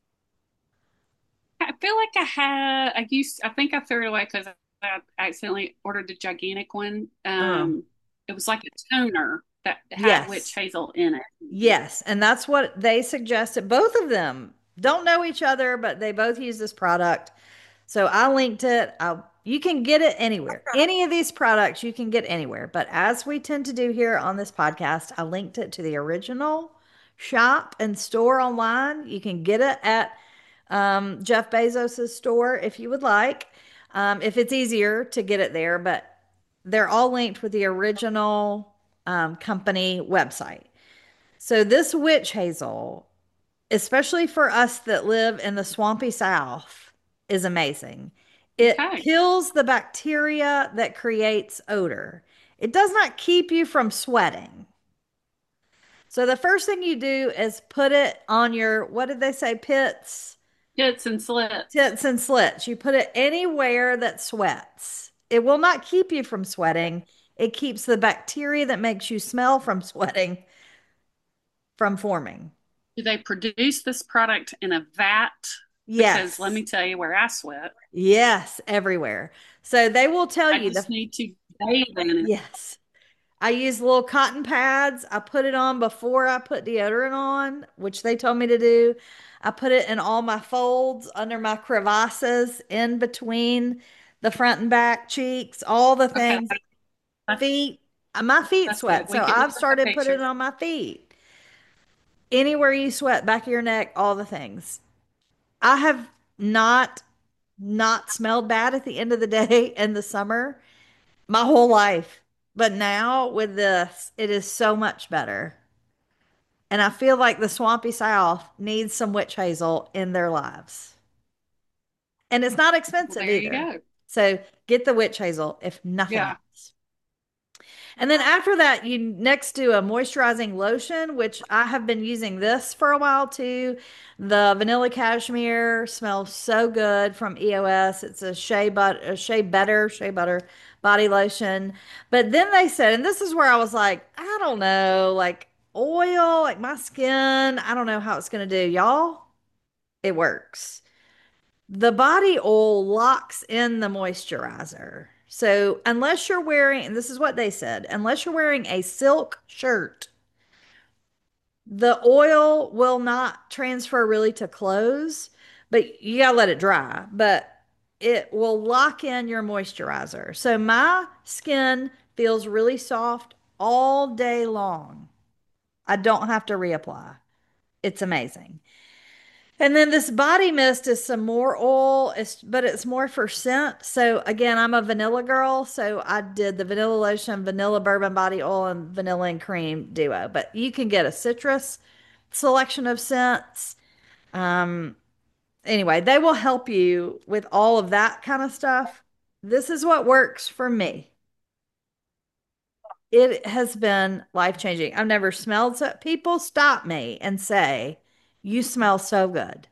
I feel like I think I threw it away because I accidentally ordered the gigantic one. Oh, It was like a toner that had witch yes. hazel in it. Yes, and that's what they suggested. Both of them don't know each other, but they both use this product. So I linked it. You can get it anywhere. Any of these products you can get anywhere. But as we tend to do here on this podcast, I linked it to the original shop and store online. You can get it at Jeff Bezos's store if you would like, if it's easier to get it there. But they're all linked with the original company website. So this witch hazel, especially for us that live in the swampy South, is amazing. It Okay. kills the bacteria that creates odor. It does not keep you from sweating. So the first thing you do is put it on your, what did they say, pits, Hits and slits. tits and slits. You put it anywhere that sweats. It will not keep you from sweating. It keeps the bacteria that makes you smell from sweating from forming. Do they produce this product in a vat? Because let Yes. me tell you where I sweat. Yes, everywhere. So they will tell I you just need to bathe in it. yes. I use little cotton pads. I put it on before I put deodorant on, which they told me to do. I put it in all my folds, under my crevasses, in between the front and back cheeks, all the Okay, things. that's Feet, my feet that's good. sweat. So We I've took a started putting picture. it on my feet. Anywhere you sweat, back of your neck, all the things. I have not not smelled bad at the end of the day in the summer my whole life. But now with this, it is so much better. And I feel like the swampy South needs some witch hazel in their lives. And it's not Well, expensive there you either. go. So get the witch hazel if nothing Yeah. else. And then after that, you next do a moisturizing lotion, which I have been using this for a while too. The vanilla cashmere smells so good from EOS. It's a shea butter body lotion. But then they said, and this is where I was like, I don't know, like oil, like my skin, I don't know how it's gonna do. Y'all, it works. The body oil locks in the moisturizer. So, unless you're wearing, and this is what they said, unless you're wearing a silk shirt, the oil will not transfer really to clothes, but you gotta let it dry. But it will lock in your moisturizer. So, my skin feels really soft all day long. I don't have to reapply. It's amazing. And then this body mist is some more oil, but it's more for scent. So again, I'm a vanilla girl, so I did the vanilla lotion, vanilla bourbon body oil, and vanilla and cream duo. But you can get a citrus selection of scents. Um, anyway, they will help you with all of that kind of stuff. This is what works for me. It has been life changing. I've never smelled so people stop me and say, "You smell so good."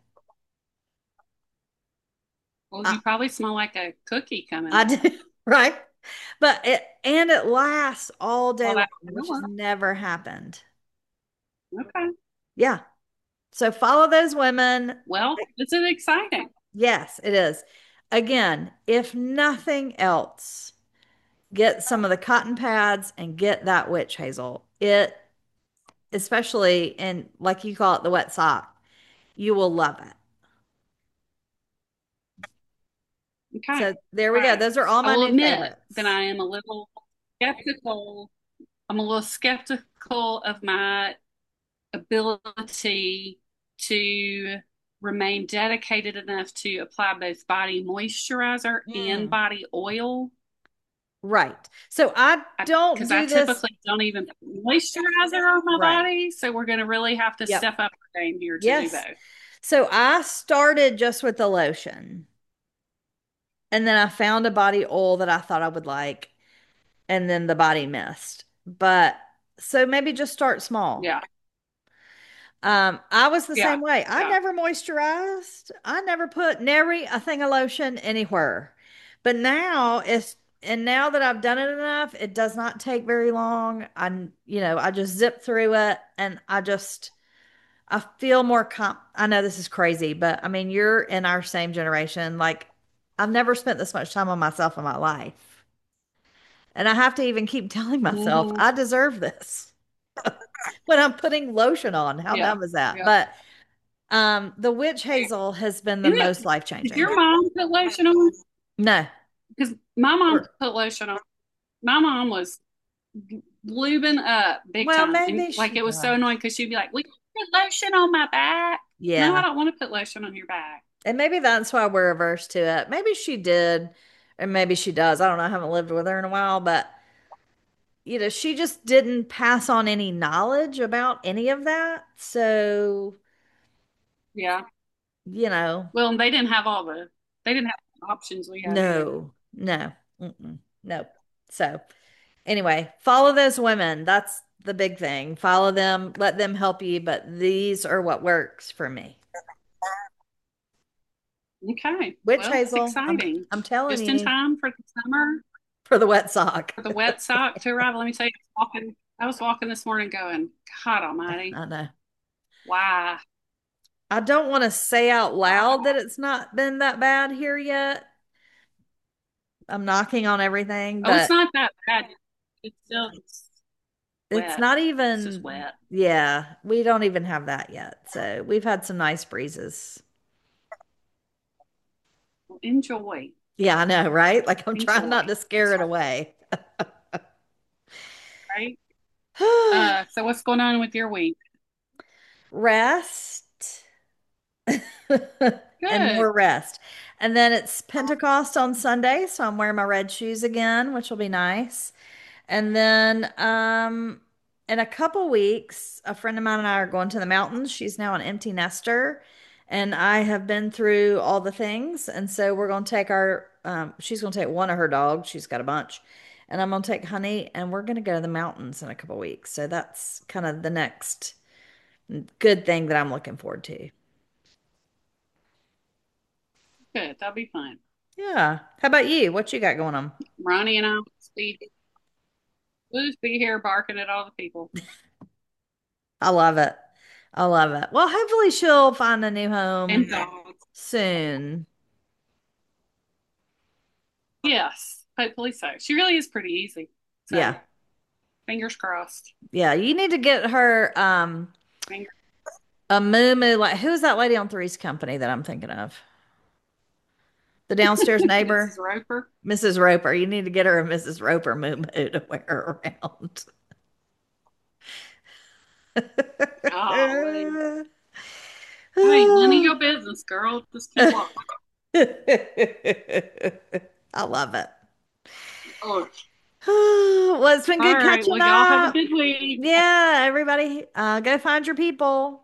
Well, I, you probably smell like a cookie coming I up. do, right? But it lasts all day All long, that which has vanilla. never happened. Okay. Yeah. So follow those women. Well, this is exciting. Yes, it is. Again, if nothing else, get some of the cotton pads and get that witch hazel. It, especially in, like you call it, the wet sock, you will love it. Okay. So there we go. Right. Those are all I my will new admit that favorites. I am a little skeptical. I'm a little skeptical of my ability to remain dedicated enough to apply both body moisturizer and Mm, body oil. right. So I don't Because I do this. typically don't even put moisturizer on my Right. body. So we're going to really have to Yep. step up our game here to do Yes. both. So I started just with the lotion and then I found a body oil that I thought I would like and then the body mist. But so maybe just start small. Yeah. I was the Yeah. same way. I Yeah. never moisturized. I never put nary a thing of lotion anywhere. But now now that I've done it enough, it does not take very long. I just zip through it and I feel more I know this is crazy, but I mean, you're in our same generation. Like, I've never spent this much time on myself in my life. And I have to even keep telling myself, Hmm. I deserve this when I'm putting lotion on. How Yeah. dumb is that? Yeah. But the witch hazel has been the Isn't it, most life did changing. your mom put lotion on? No. Because my mom Or- put lotion on. My mom was lubing up big Well, time. And maybe like she it was so does. annoying because she'd be like, "We put lotion on my back." No, I Yeah. don't want to put lotion on your back. And maybe that's why we're averse to it. Maybe she did, and maybe she does. I don't know. I haven't lived with her in a while, but she just didn't pass on any knowledge about any of that. So, Yeah. you know, Well, and they didn't have the options we have either. no, no. So, anyway, follow those women. That's the big thing. Follow them, let them help you, but these are what works for me. Okay. Witch Well, it's hazel, exciting. I'm telling Just in you, time for the summer, for the wet sock. for the wet sock to arrive. Let me tell you, I was walking this morning going, God almighty, I know. why? I don't want to say out Why? loud that it's not been that bad here yet. I'm knocking on everything, Oh, it's but not that bad. It's it's wet. not It's just even, wet. yeah, we don't even have that yet. So we've had some nice breezes. Well, enjoy. Yeah, I know, right? Like I'm trying not Enjoy. to scare it away. Right? So what's going on with your week? Rest and Good. more rest. And then it's Pentecost on Sunday, so I'm wearing my red shoes again, which will be nice. And then in a couple weeks, a friend of mine and I are going to the mountains. She's now an empty nester, and I have been through all the things. And so we're going to take she's going to take one of her dogs. She's got a bunch. And I'm going to take Honey, and we're going to go to the mountains in a couple weeks. So that's kind of the next good thing that I'm looking forward to. Good. That'll be fun. Yeah. How about you? What you got going on? Ronnie and I will just be here barking at all the people I love it. I love it. Well, hopefully she'll find a new home and dogs. soon. Yes, hopefully so. She really is pretty easy. So Yeah. fingers crossed. Yeah, you need to get her Fingers. a moo like who's that lady on Three's Company that I'm thinking of? The downstairs Mrs. neighbor, Roper. Mrs. Roper. You need to get her a Mrs. Roper moo to wear around. Golly. Hey, none of your business, girl. Just keep walking. I love it. Oh, Well, it's been all good right. catching Well, y'all have a up. good week. Yeah, everybody, go find your people.